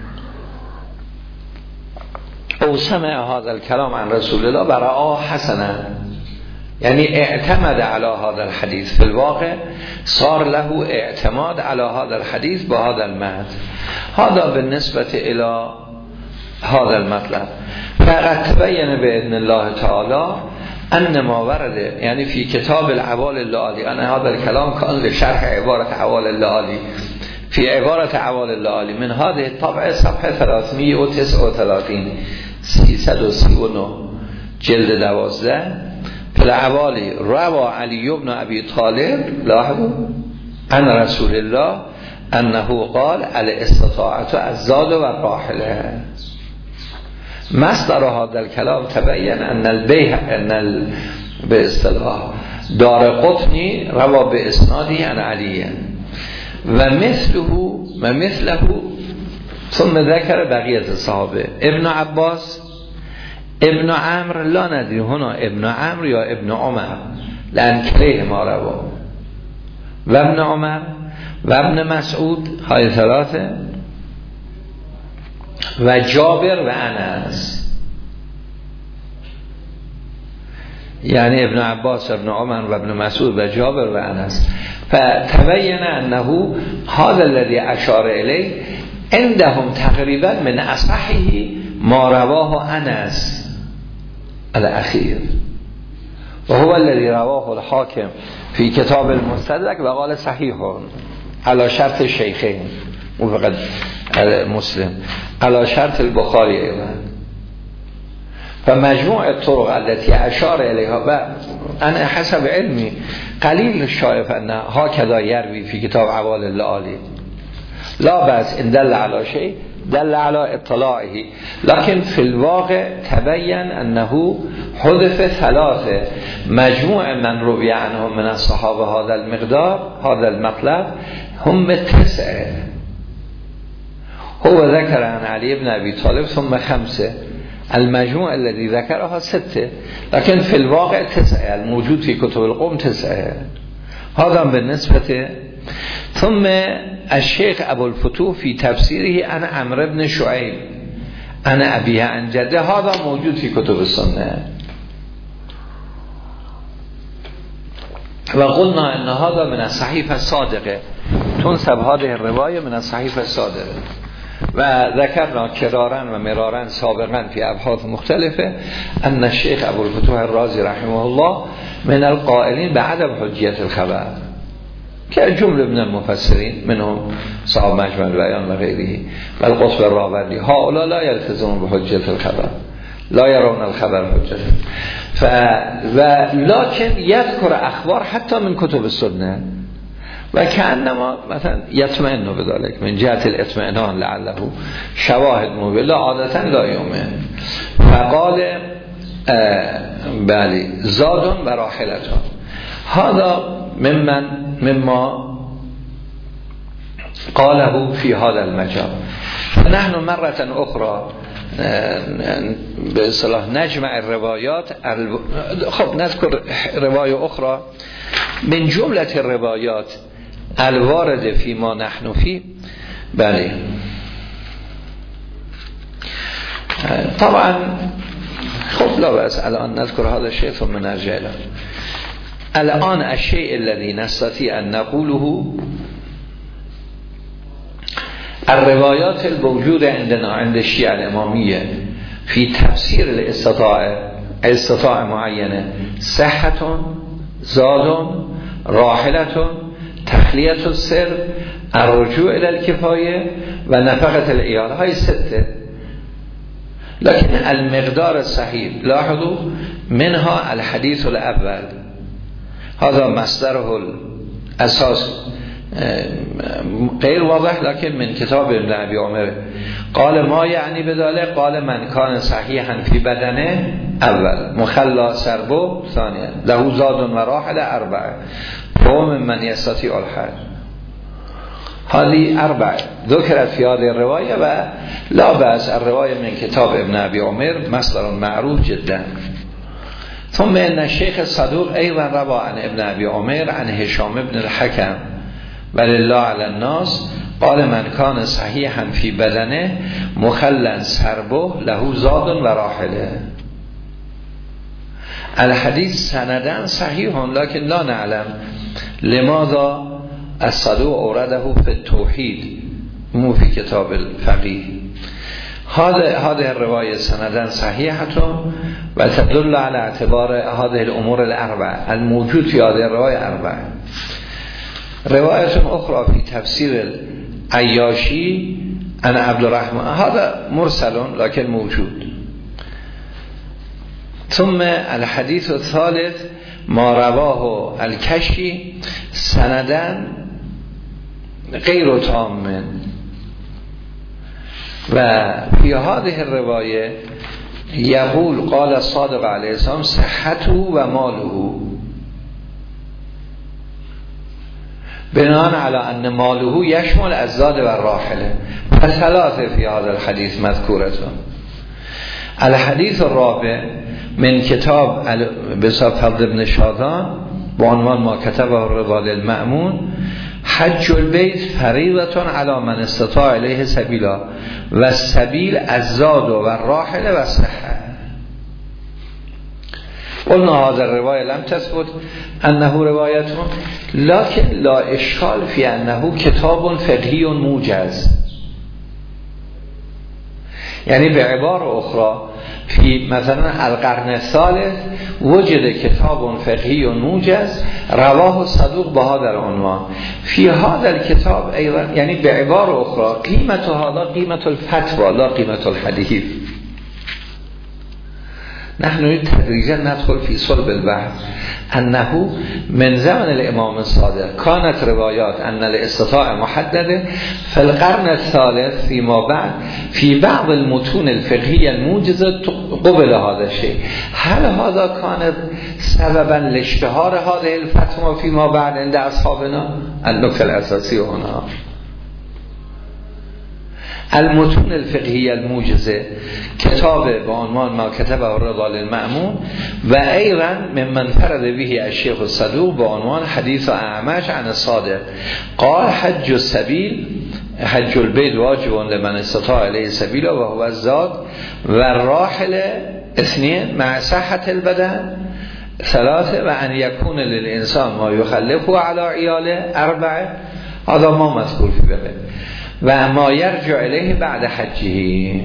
او سمع هذا الكلام عن رسول الله برآه حسنا، یعنی اعتمد على هذا الحديث في الواقع صار له اعتماد على هذا الحديث بهذا المتن. هذا بالنسبة الى هذا المطلب. فقد تبين بإذن الله تعالى ان ما ورد يعني في كتاب العوال اللالي ان هذا الكلام كان لشرح عبارة عوال اللالي في عبارة عوال اللالي من هذه الطبعة صفحة 339 339 جلد 12 العوالی روى علی بن ابی طالب لاحظوا عن رسول الله انه قال الاستطاعت الزاد و راحله. مصدر هذا الكلام تبين ان به اصطلاح دارقطنی روى باسنادی عن علی و مثله ثم ذکر بقیه الصحابه ابن عباس ابن عمرو لا ندری هنا ابن عمرو یا ابن عمر لان کلیه ما روا و ابن عمر و ابن مسعود های ثلاثه و جابر و انس، یعنی ابن عباس و ابن عمر و ابن مسعود و جابر و انس. فتبین انه هذا الذي اشار الیه عندهم تقریبا من اصحه ما رواه انس الاخیر و هو الذي رواه الحاکم في کتاب المستدرک و قال صحیح على شرط الشیخین و فقط مسلم على شرط البخاری ایضا. فمجموع الطرق التي اشار الیها و انا حسب علمی قلیل شایف ان هكذا يروي في كتاب اعوال اللآلی لا بس ان دل على شيء دل على اطلاعه، لكن في الواقع تبين انه حذف ثلاثه مجموع من روي عنهم من الصحابه هذا المقدار هذا المطلب هم 9. هو ذكر عن علي بن ابي طالب ثم 5 المجموع الذي ذكرها 6، لكن في الواقع 9 الموجود في كتب القوم 9. هذا بالنسبة. ثم الشيخ ابو الفتوح في تفسيره عن عمرو بن شعيب عن ابيه عن جده، هذا موجود في كتب السنة. وقلنا ان هذا من الصحيفة الصادقة، تنسب هذه الرواية من الصحيفة الصادقة. و ذکرنا کرارن و مرارن سابقا فی ابحاث مختلفه ان الشیخ ابو الفتوح الرازی رحمه الله من القائلین بعدم حجیت الخبر که جمله من المفسرین منهم صاحب مجمع البیان و غیره و القطب الراوردی هؤلاء لا يلتزمون بحجیت الخبر لا يرون الخبر حجت و لكن يذكر اخبار حتی من کتب السنه و کانما مثلا یطمئن بذلك من جهت الاطمئنان لعله شواهد موجوده عادتا لا یؤمن. فقال بله زاد و راحلتان هذا مما قاله في هذا المجال. نحن مرة اخرى به اصطلاح نجمع الروايات. خب نذكر رواية اخرى من جملة الروايات الوارد فی ما نحن فی. بله طبعا خب لا بأس الان نذكر هذا الشيء ثم نرجع له. الان الشيء الذي نستطيع ان نقوله الروايات الموجودة عندنا عند الشيعة الامامية في تفسير الاستطاعة معينة صحة زاد راحلة تخلیت السر الرجوع الى الكفایه و نفقه العیال های 6. لكن المقدار الصحيح لاحظوا منها الحديث الاول هذا مصدره الاساس غير واضح، لكن من كتاب ابن ابي عمر قال ما يعني بذلك قال من كان صحيحا في بدنه اول مخلا سربو ثانيا له زاد و راحل 4 قوم من يستطيع الحج. هذه 4 ذكرت في هذه الرواية و لا بأس الرواية من كتاب ابن أبي عمر مصدر معروف جدا. ثم ان الشيخ الصدوق ايضا روى عن ابن ابي عمر عن هشام بن الحكم ولله على الناس قال من كان صحيحا في بدنه مخلا سربه له زاد و راحله. الحديث سنداً صحيح لكن لا نعلم لماذا الصدوق أورده في التوحيد مو في كتاب الفقيه. هذه الرواية سنداً صحيحة وتدل على اعتبار هذه الأمور الأربعة الموجود في هذه الرواية 4. رواية أخرى في تفسير العياشي عن عبد الرحمن هذا مرسل لكن موجود. ثم الحديث الثالث ما رواه الكشي سنداً غير تام و في هذه الرواية يقول قال الصادق عليه السلام صحته و ماله بناء على أن ماله يشمل الزاد و الراحله. فثلاثة في هذا الحديث مذكورة. الحدیث الرابع من کتاب بسا فضل بن شادان با عنوان ما کتب الرضا المأمون حج البیت فریضة علی من استطاع الیه سبیلا و السبیل الزاد و الراحل و الصحه. قلنا هذا الرواية لم تثبت انه روایت لكن لا اشکال فی انه کتاب فقهی موجز، یعنی به عبارة اخرى فی مثلا القرن الثالث وجد کتاب فقهی موجز رواه صدوق بها در عنوان فی هذا الكتاب ایضا، یعنی به عبارة اخرى قیمت هذا قیمت الفتوى لا قیمت الحدیث. نحن تدریجا ندخل فی صلب البحث انه من زمن الامام الصادق كانت روایات ان الاستطاع محدده في القرن الثالث فيما بعد في بعض المتون الفقهية الموجزة قبل هذا الشيء. هل هذا كان سببا لاشتهار هذه الفتوى فيما بعد عند اصحابنا؟ النکته الاساسی هنا المتون الفقهیه الموجزه کتاب با عنوان ما کتب الرضا المأمون و ایضا ممن فرد به الشیخ الصدوق با عنوان حدیث اعمش عن الصادق قال حج السبیل حج البيت واجب لمن استطاع الیه سبیلا و هو الزاد و الراحل اثنين مع صحة البدن ثلاثه و ان يكون للانسان ما يخلفه على عياله اربعه. هذا ما مذکور فی بقیه و ما یرجع الیه بعد حجه.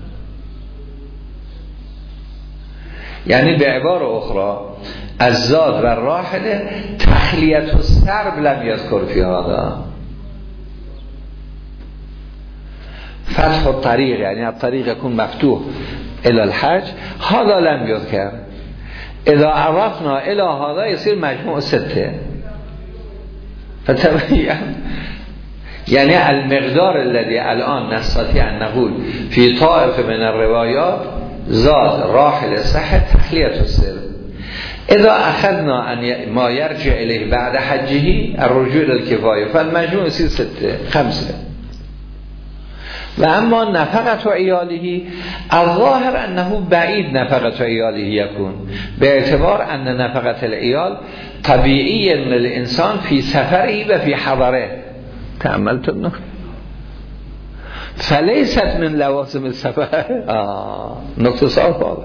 یعنی به عبارة اخرى الزاد و الراحل تخلیت و سرب لم یذکر فی هذا. فتح الطریق یعنی الطریق یکون مفتوح الى الحج هذا لم یذکر. اذا عرفنا الى هذا يصير مجموع سته. فتبین یعنی المقدار الذي الان نستطيع ان نقول في طائف من الروايات زاد راحل صحة تخلية السر. اذا اخذنا ان ما يرجع اليه بعد حجه الرجوع للكفاية فالمجموع يصير سته خمسه. و اما نفقت عیاله الظاهر انه بعید نفقت عیاله یکون به اعتبار ان نفقت العیال طبیعی من الانسان فی سفری و فی حضره. تأملت النقطة فليست من لوازم السفر. نقطة صعبة.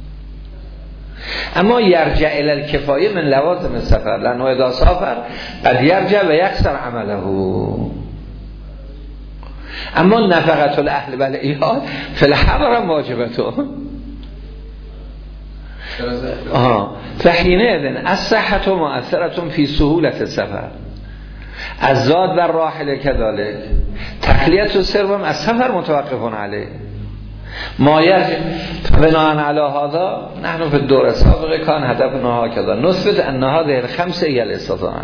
اما يرجع الى الكفاية من لوازم السفر لانه اذا سافر قد يرجع و يكسر عمله. اما نفقت الاهل و العیال فی الحضر واجبته. فحينئذ الصحة مؤثرة في سهولة السفر. الزاد و الراحل كذلك تخلیت و سرم از سفر متوقفون علیه. ما یرجع بناء على هذا نحن في الدور السابق كان هدفنا هكذا نثبت ان هذه الخمسه هي الاستطاعه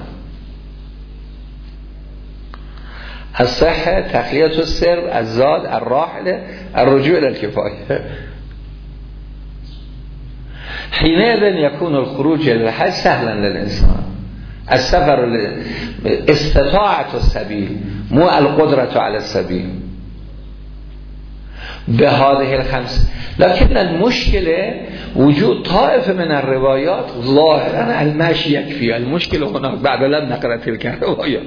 الصحه تخلیت السر الزاد الراحل الرجوع الى الكفايه. حينئذ يكون الخروج الى الحج سهلا للانسان. السفر استطاعت السبیل مو القدرة على السبیل بهذه الخمس. لكن المشكلة وجود طائف من الروايات ظاهرا المشي يكفي. المشكلة هناك بعد لم نقرأ تلك الروايات.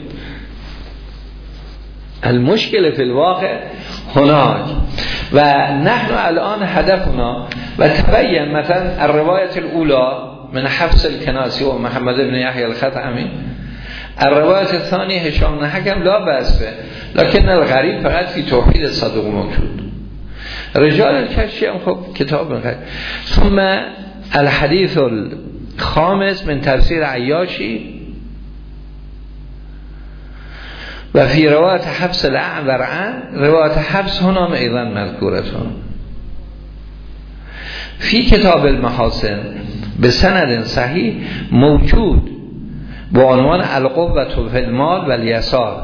المشكلة في الواقع هناك و نحن الآن هدفنا و تبين مثلا الرواية الأولى من حفص الكناسي ومحمد بن يحيى الخطعمي. الرواية الثانية هشام بن حكم لا بأس به لكن الغريب فقط في توحيد الصدوق موجود. رجال الكشف هم خب كتاب من غير. ثم الحديث الخامس من تفسير عياشي وفي رواية حفص الأعذر عن رواية حفص هنا أيضا مذكورة في كتاب المحاسن بسند صحیح موجود با عنوان القوة فی المال و الیسار.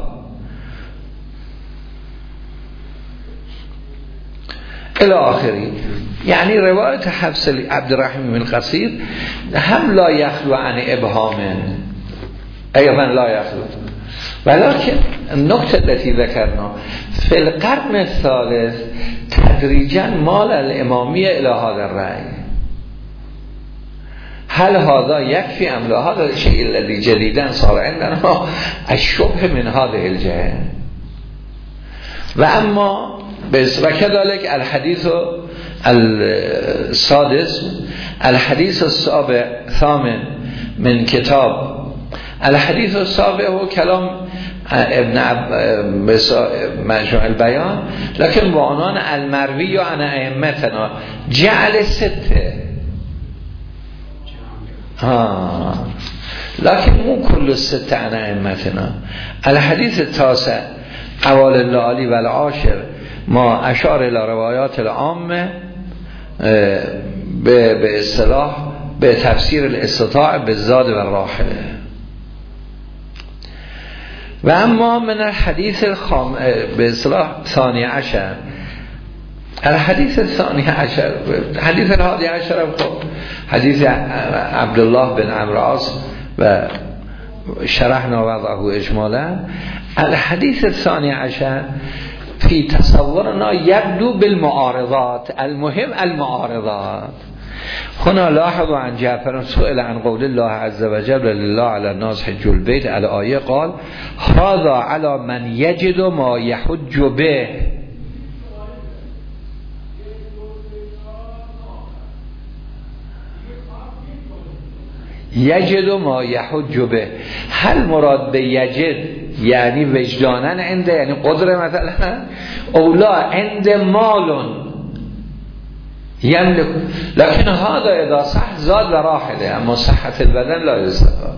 الى آخری. یعنی روایت حفص عبدالرحیم بن قصیر هم لا یخلو عن ابهام ایضا لا یخلو ولكن النکته التي ذكرنا في القرن الثالث تدریجا مال الامامی الی هذا الرأی هل هذا یکفی ام لا هذا الشیء الذي جدیدا صار عندنا الشبه من هذه الجهه. و اما و كذلك الحديث السادس الحديث السابع ثامن من كتاب الحديث السابع هو كلام ابن مجموع البيان لكن بعنوان المروي عن ائمتنا جعل سته لكن مو كل السته عن ائمتنا. الحديث التاسع اول الليالي والعاشر ما اشار الى روایات العامه به اصطلاح به تفسیر الاستطاع بالزاد و راحله. و اما من الحديث به اصطلاح ثانی عشر الحديث الثاني عشر حديث الحادي عشر حديث عبدالله بن عمرو عاص و شرحنا وضعه اجمالا. الحديث الثاني عشر في تصورنا يبدو بالمعارضات المهم المعارضات. هنا لاحظوا عن جعفر سئل عن قول الله عز وجل لله على الناس حج البيت الآية قال هذا على من يجد ما يحج به. یجد ما یحج به هل مراد به یجد یعنی وجدانن عنده یعنی قدره مثلا اولا عند مال یملک لكن هذا اذا صح زاد و راحله اما صحت البدن لا يستفاد.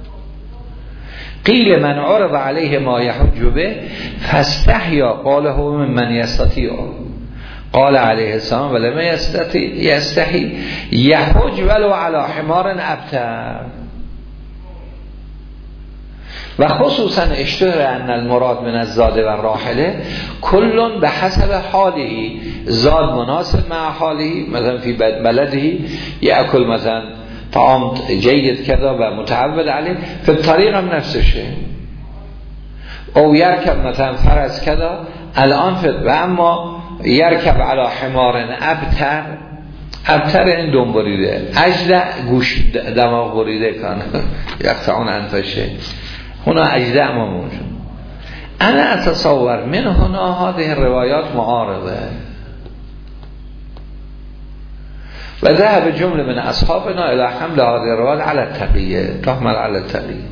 قیل من عرض علیه ما یحج به فاستحیا قاله من یستطیع قال علیه السلام ولم یستحی یحج ولو علی حمار ابتر. و خصوصا اشتهر ان المراد من الزاد و راحله کلون به حسب حاله زاد مناسب مع حاله مثلا فی بلده یأکل مثلا طعام جید کذا و متعود علیه فی الطریق هم نفسشه او یرکب مثلا فرض کذا الان و اما یرکب علی حمار ابتر این دم بریده اجدع گوش دماغ بریده کنه یقطعون انفشه هنا اجدع ما موجود. انا اتصور من هنا هذه الروايات معارضه و ذهب جمله من اصحابنا الى حمل هذه الروايات على التقیه تحمل على التقیه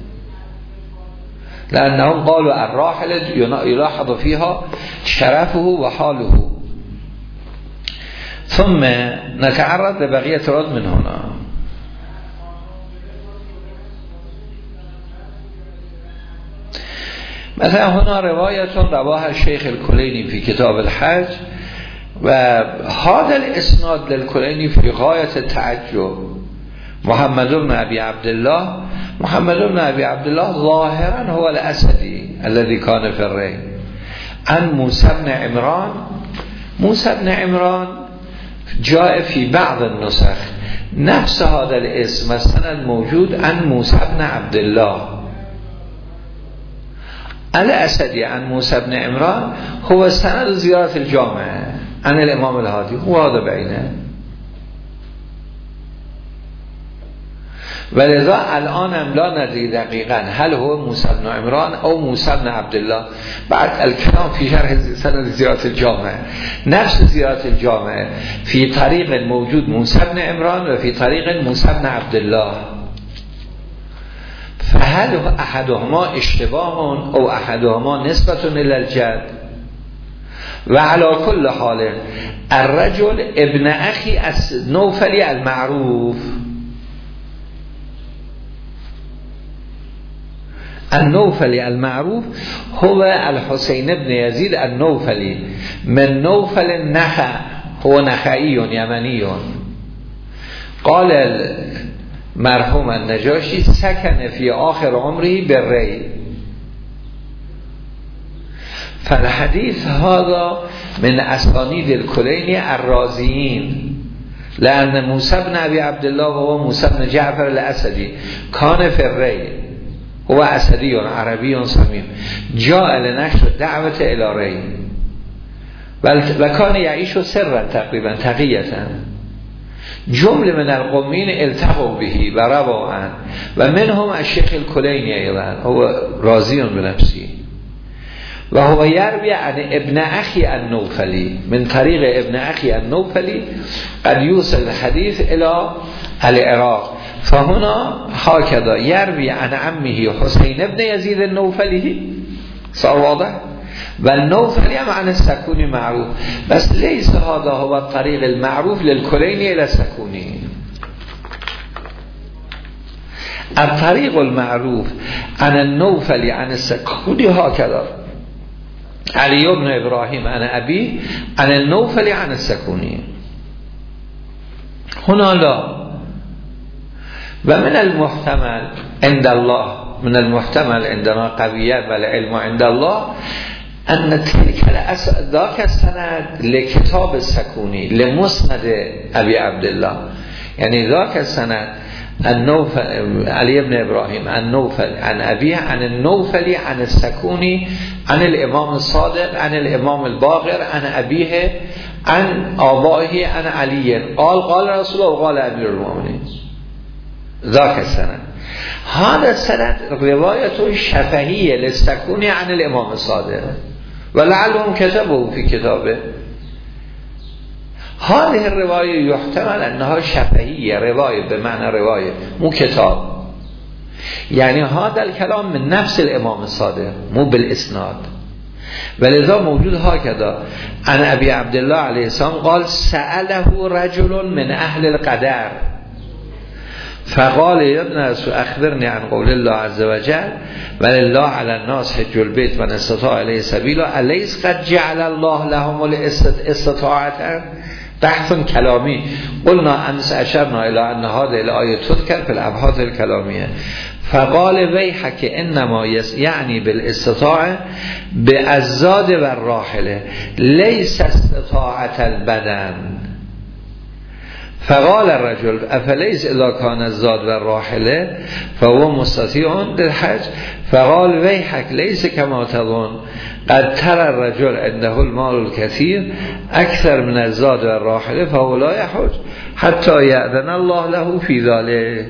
لانهم قالوا الراحل يلاحظ فيها شرفه وحاله. ثم نتعرض لبقية رد من هنا. مثلا هنا رواية رواها الشيخ الكليني في كتاب الحج وهذا الاسناد للكليني في غاية التعجب. محمد بن أبي عبد الله ظاهرا هو الأسدي الذي كان في الري عن موسى بن عمران جاء في بعض النسخ نفس هذا الاسم السند موجود عن موسى بن عبد الله الأسدي عن موسى بن عمران هو سند زيارة الجامع عن الإمام الهادي هو هذا بعينه. ولذا الان هم لا ندري دقیقا هل هو موسى بن عمران او موسى بن عبد الله. بعد الكلام في شرح سند زيارة الجامع نفس زيارة الجامع في طريق موجود موسى بن عمران وفي طريق موسى بن عبد الله فهل احدهما اشتباه او احدهما نسبة الى الجد. وعلى كل حال الرجل ابن اخي نوفلی المعروف النوفلی المعروف هو الحسين بن يزيد النوفلی من نوفل النخع هو نخعي يمني. قال المرحوم النجاشي سكن في آخر عمره بالري. فالحديث هذا من أسانيد الكليني الرازيين لأن موسى بن أبي عبد الله وهو موسى بن جعفر الأسدي كان في الري هو أسدي عربي صميم جاء لنشر دعوة إلى ري و کان یعیش و سرا تقریبا تقیتا جمله من القومین التقوا بهی و رواعن و منهم الشیخ الکلینی ایضا هو راضی بنفسی و هو یروی عن ابن اخی النوفلی من طریق ابن اخی النوفلی قد یوصل الحدیث الى العراق فهنا هكذا یروی عن عمه حسین ابن یزید النوفلی صار واضح و النوفلی هم عن السکونی معروف بس لیس هذا هو الطریق المعروف للکلینی الى السکونی الطریق المعروف عن النوفلی عن السکونی هكذا علی ابن ابراهیم عن ابی عن النوفلی عن السکونی هنا لا و من المحتمل عند الله من المحتمل عندنا قویت و العلم عند الله ان تلك ذاك السند لكتاب السکونی لمسند ابي عبد الله یعنی ذاك السند النوفل علی ابن ابراهیم النوفل عن ابيه عن النوفلی عن السکونی عن الامام الصادق عن الامام الباقر عن ابيه عن آبائه عن علی قال رسول الله قال امیر المؤمنین ذاك السند هذا السند رواية شفهية للسكوني عن الامام الصادق ولعلهم كتبوا في كتابه هذه الرواية يحتمل أنها شفهية رواية بمعنى رواية مو كتاب يعني هذا الكلام من نفس الامام الصادق مو بالإسناد ولذا موجود هكذا عن أبي عبد الله عليه السلام قال سأله رجل من أهل القدر فقال يا ابن رسول اخبرني عن قول الله عز وجل ولله على الناس حج البيت من استطاع اليه سبيلا اليس قد جعل الله لهم الاستطاعه بحث كلامي قلنا أمس أشرنا إلى أن هذه الآية تذكر في الأبحاث الكلامية فقال ويحك إنما يعني بالاستطاعة بالزاد والراحلة ليس استطاعة البدن فقال الرجل أفليس إذا كان الزاد والراحلة فهو مستطيع للحج فقال ويحك ليس كما تظن قد ترى الرجل عنده المال الكثير أكثر من الزاد والراحلة فهو لا يحج حتى يأذن الله له في ذلك.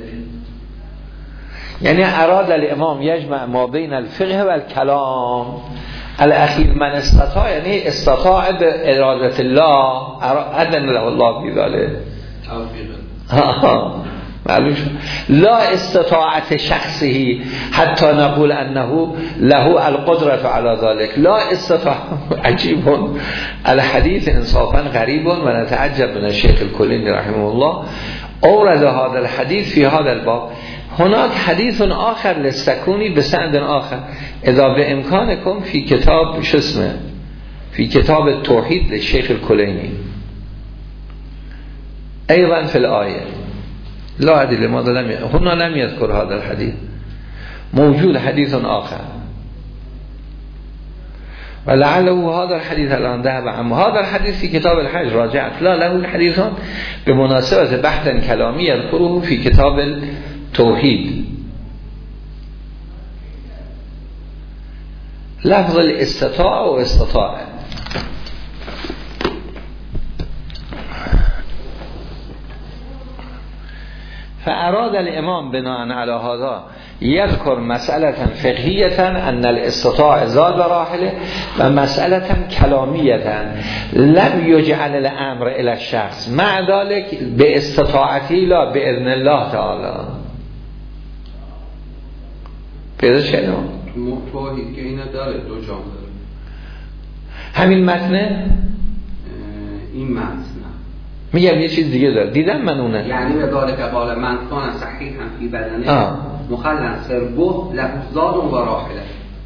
يعني أراد الإمام يجمع ما بين الفقه والكلام الأخير من استطاع يعني استطاع بإرادة الله أذن له الله في ذلك معلوم لا استطاعت شخصه حتى نقول أنه له القدرة على ذلك لا استطاع. عجيب الحديث انصافا غريب ونتعجب من الشيخ الكليني رحمه الله أورد هذا الحديث في هذا الباب. هناك حديث آخر للسكوني بسند آخر إذا بإمكانكم في كتاب شو اسمه في كتاب التوحيد للشيخ الكليني أيضا في الآية لا أدري لماذا هنا لم يذكر هذا الحديث موجود حديث آخر ولعله هذا الحديث الآن ذهب عنه. هذا الحديث في كتاب الحج راجعت لا له الحديث بمناسبة بحث كلامي يذكره في كتاب التوحيد. لفظ الاستطاع واستطاع فأراد الإمام بناء على هذا يذكر مسألة فقهية أن الاستطاع زاد راحله ومسألة كلامية لم يجعل الأمر إلى الشخص مع ذلك باستطاعته لا بإذن الله تعالى. پیدا شدیم توحید که اینا داره دو جام داره همین متنه این متن میگم یه چیز دیگه داره دیدم من اونه یعنی به ذالک قال من کان صحیحا فی بدنه مخلن سربه له زاد و راحله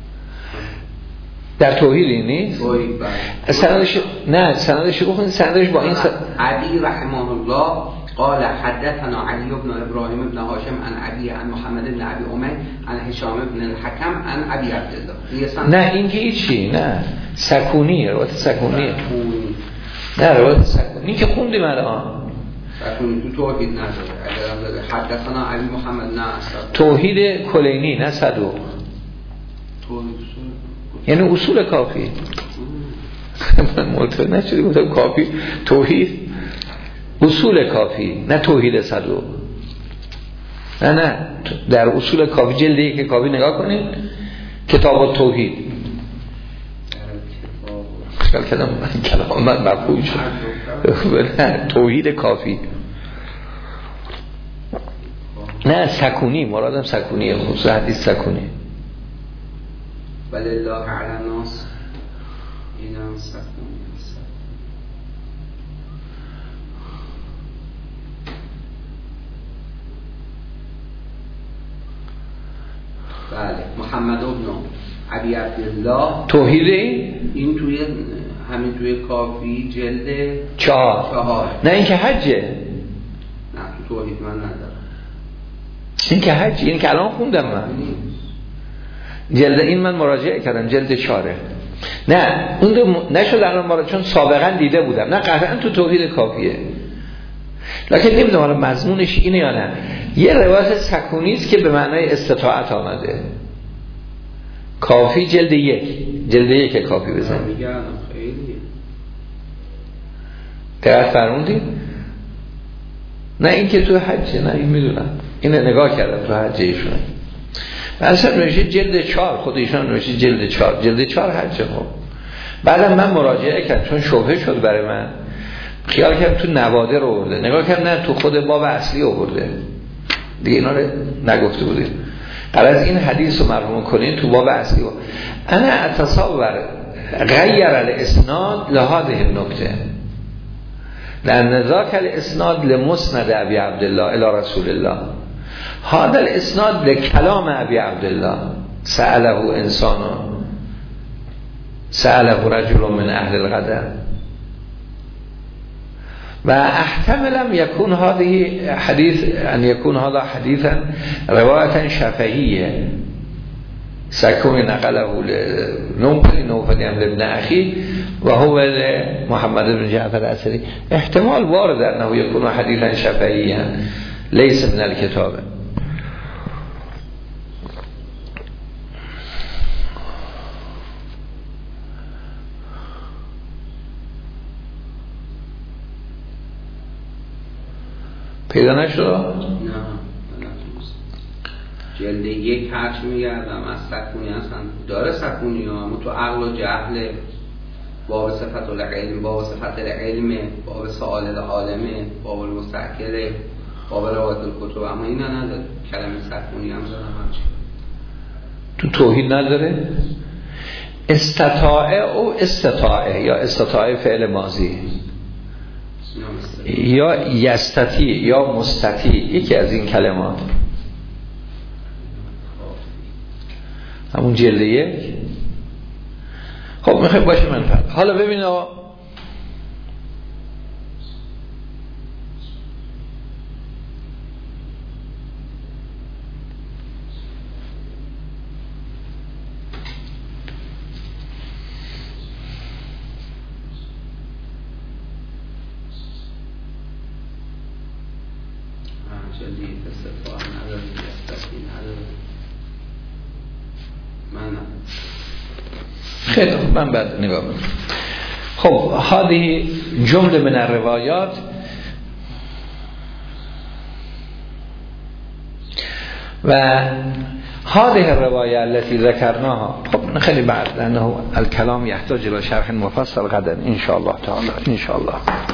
در توحید این نیست؟ توحید سندش نه سندش رو بخونید سندش با این علی رحمه الله قال حدثنا علی بن ابراهیم بن هاشم عن عبی عن محمد بن ابی امیر عن هشام بن الحکم عن ابی عبدالله. نه این که هیچی نه سکونی روایت سکونی نه روایت سکونی که خوندیم الان سکونی تو توحید نداره حدثنا علی محمد نه توحید کلینی نه صدوق یعنی اصول کافی من ملتفت نشدی گفتم کافی توحید اصول کافی نه توحید صدوق. نه در اصول کافی جلد 1 کافی نگاه کنید کتاب توحید کلام من مفهوم شد توحید کافی نه سکونی مرادم سکونی خصوص حدیث سکونی ولله علی الناس اینم سکونی. بله محمد ابن ابی عبدالله توحید این توی همین توی کافی جلد 4 نه این که حجه نه تو توحید من ندارم این که حجه این که الان خوندم من جلد این من مراجعه کردم جلد 4 نه اون نشد الان مراجعه چون سابقا دیده بودم نه قطعا تو توحید کافیه لکن نمیدونم مضمونش اینه یا نه. یه روایت سکونی است که به معنای استطاعت آمده کافی جلد 1 کافی بزن خیلی دقت فرمودید نه این که تو حج نه این میدونم اینو نگاه کردم تو حج ایشون اصلا نوشته جلد 4 خود ایشون نوشته جلد 4 حج. خب بعدم من مراجعه کردم چون شبهه شد برای من خیال کردم تو نوادر رو آورده نگاه کردم نه تو خود باب اصلی آورده دیگه اینا رو نگفته بودیم قرار این حدیث رو مرحوم کنین تو باب اصلی و انا اتصور غیر الاسناد لهذه النکته لان ذاک الاسناد لمسند ابی عبدالله الی رسول الله هذا الاسناد لکلام ابی عبدالله سأله انسان سأله رجل من اهل القدر و احتملم یکون هذه حدیث ان یکون هذا حدیثا روایتا شفهیه سکون نقله نوفل ابن اخی و هو محمد بن جعفر العسری احتمال وارد انه یکون حدیثا شفهیه لیس من الکتاب. پیدا نشد؟ نه جلد 1 هرچی میگردم از سکونی اصلا داره سکونی ها اما تو عقل و جهل باب صفت العلم باب صفت العلم باب سؤال العالمه باب المستعکله باب روایت الکتب اما اینا نداره کلمه سکونی هم دارم همچی تو توحید نداره؟ استطاعه او استطاعه یا استطاعه فعل ماضی یا یستطیع یا مستطیع یکی از این کلمات همون جلد 1. خب میخوایم باشه من فرد حالا ببینید خیلی من بعد نگاه میکنم. خب هذه جمله من الروایات و هذه الروايه التي ذكرناها خب خیلی بعد لانه الكلام يحتاج الى شرح مفصل غدا ان شاء الله تعالى ان شاء الله.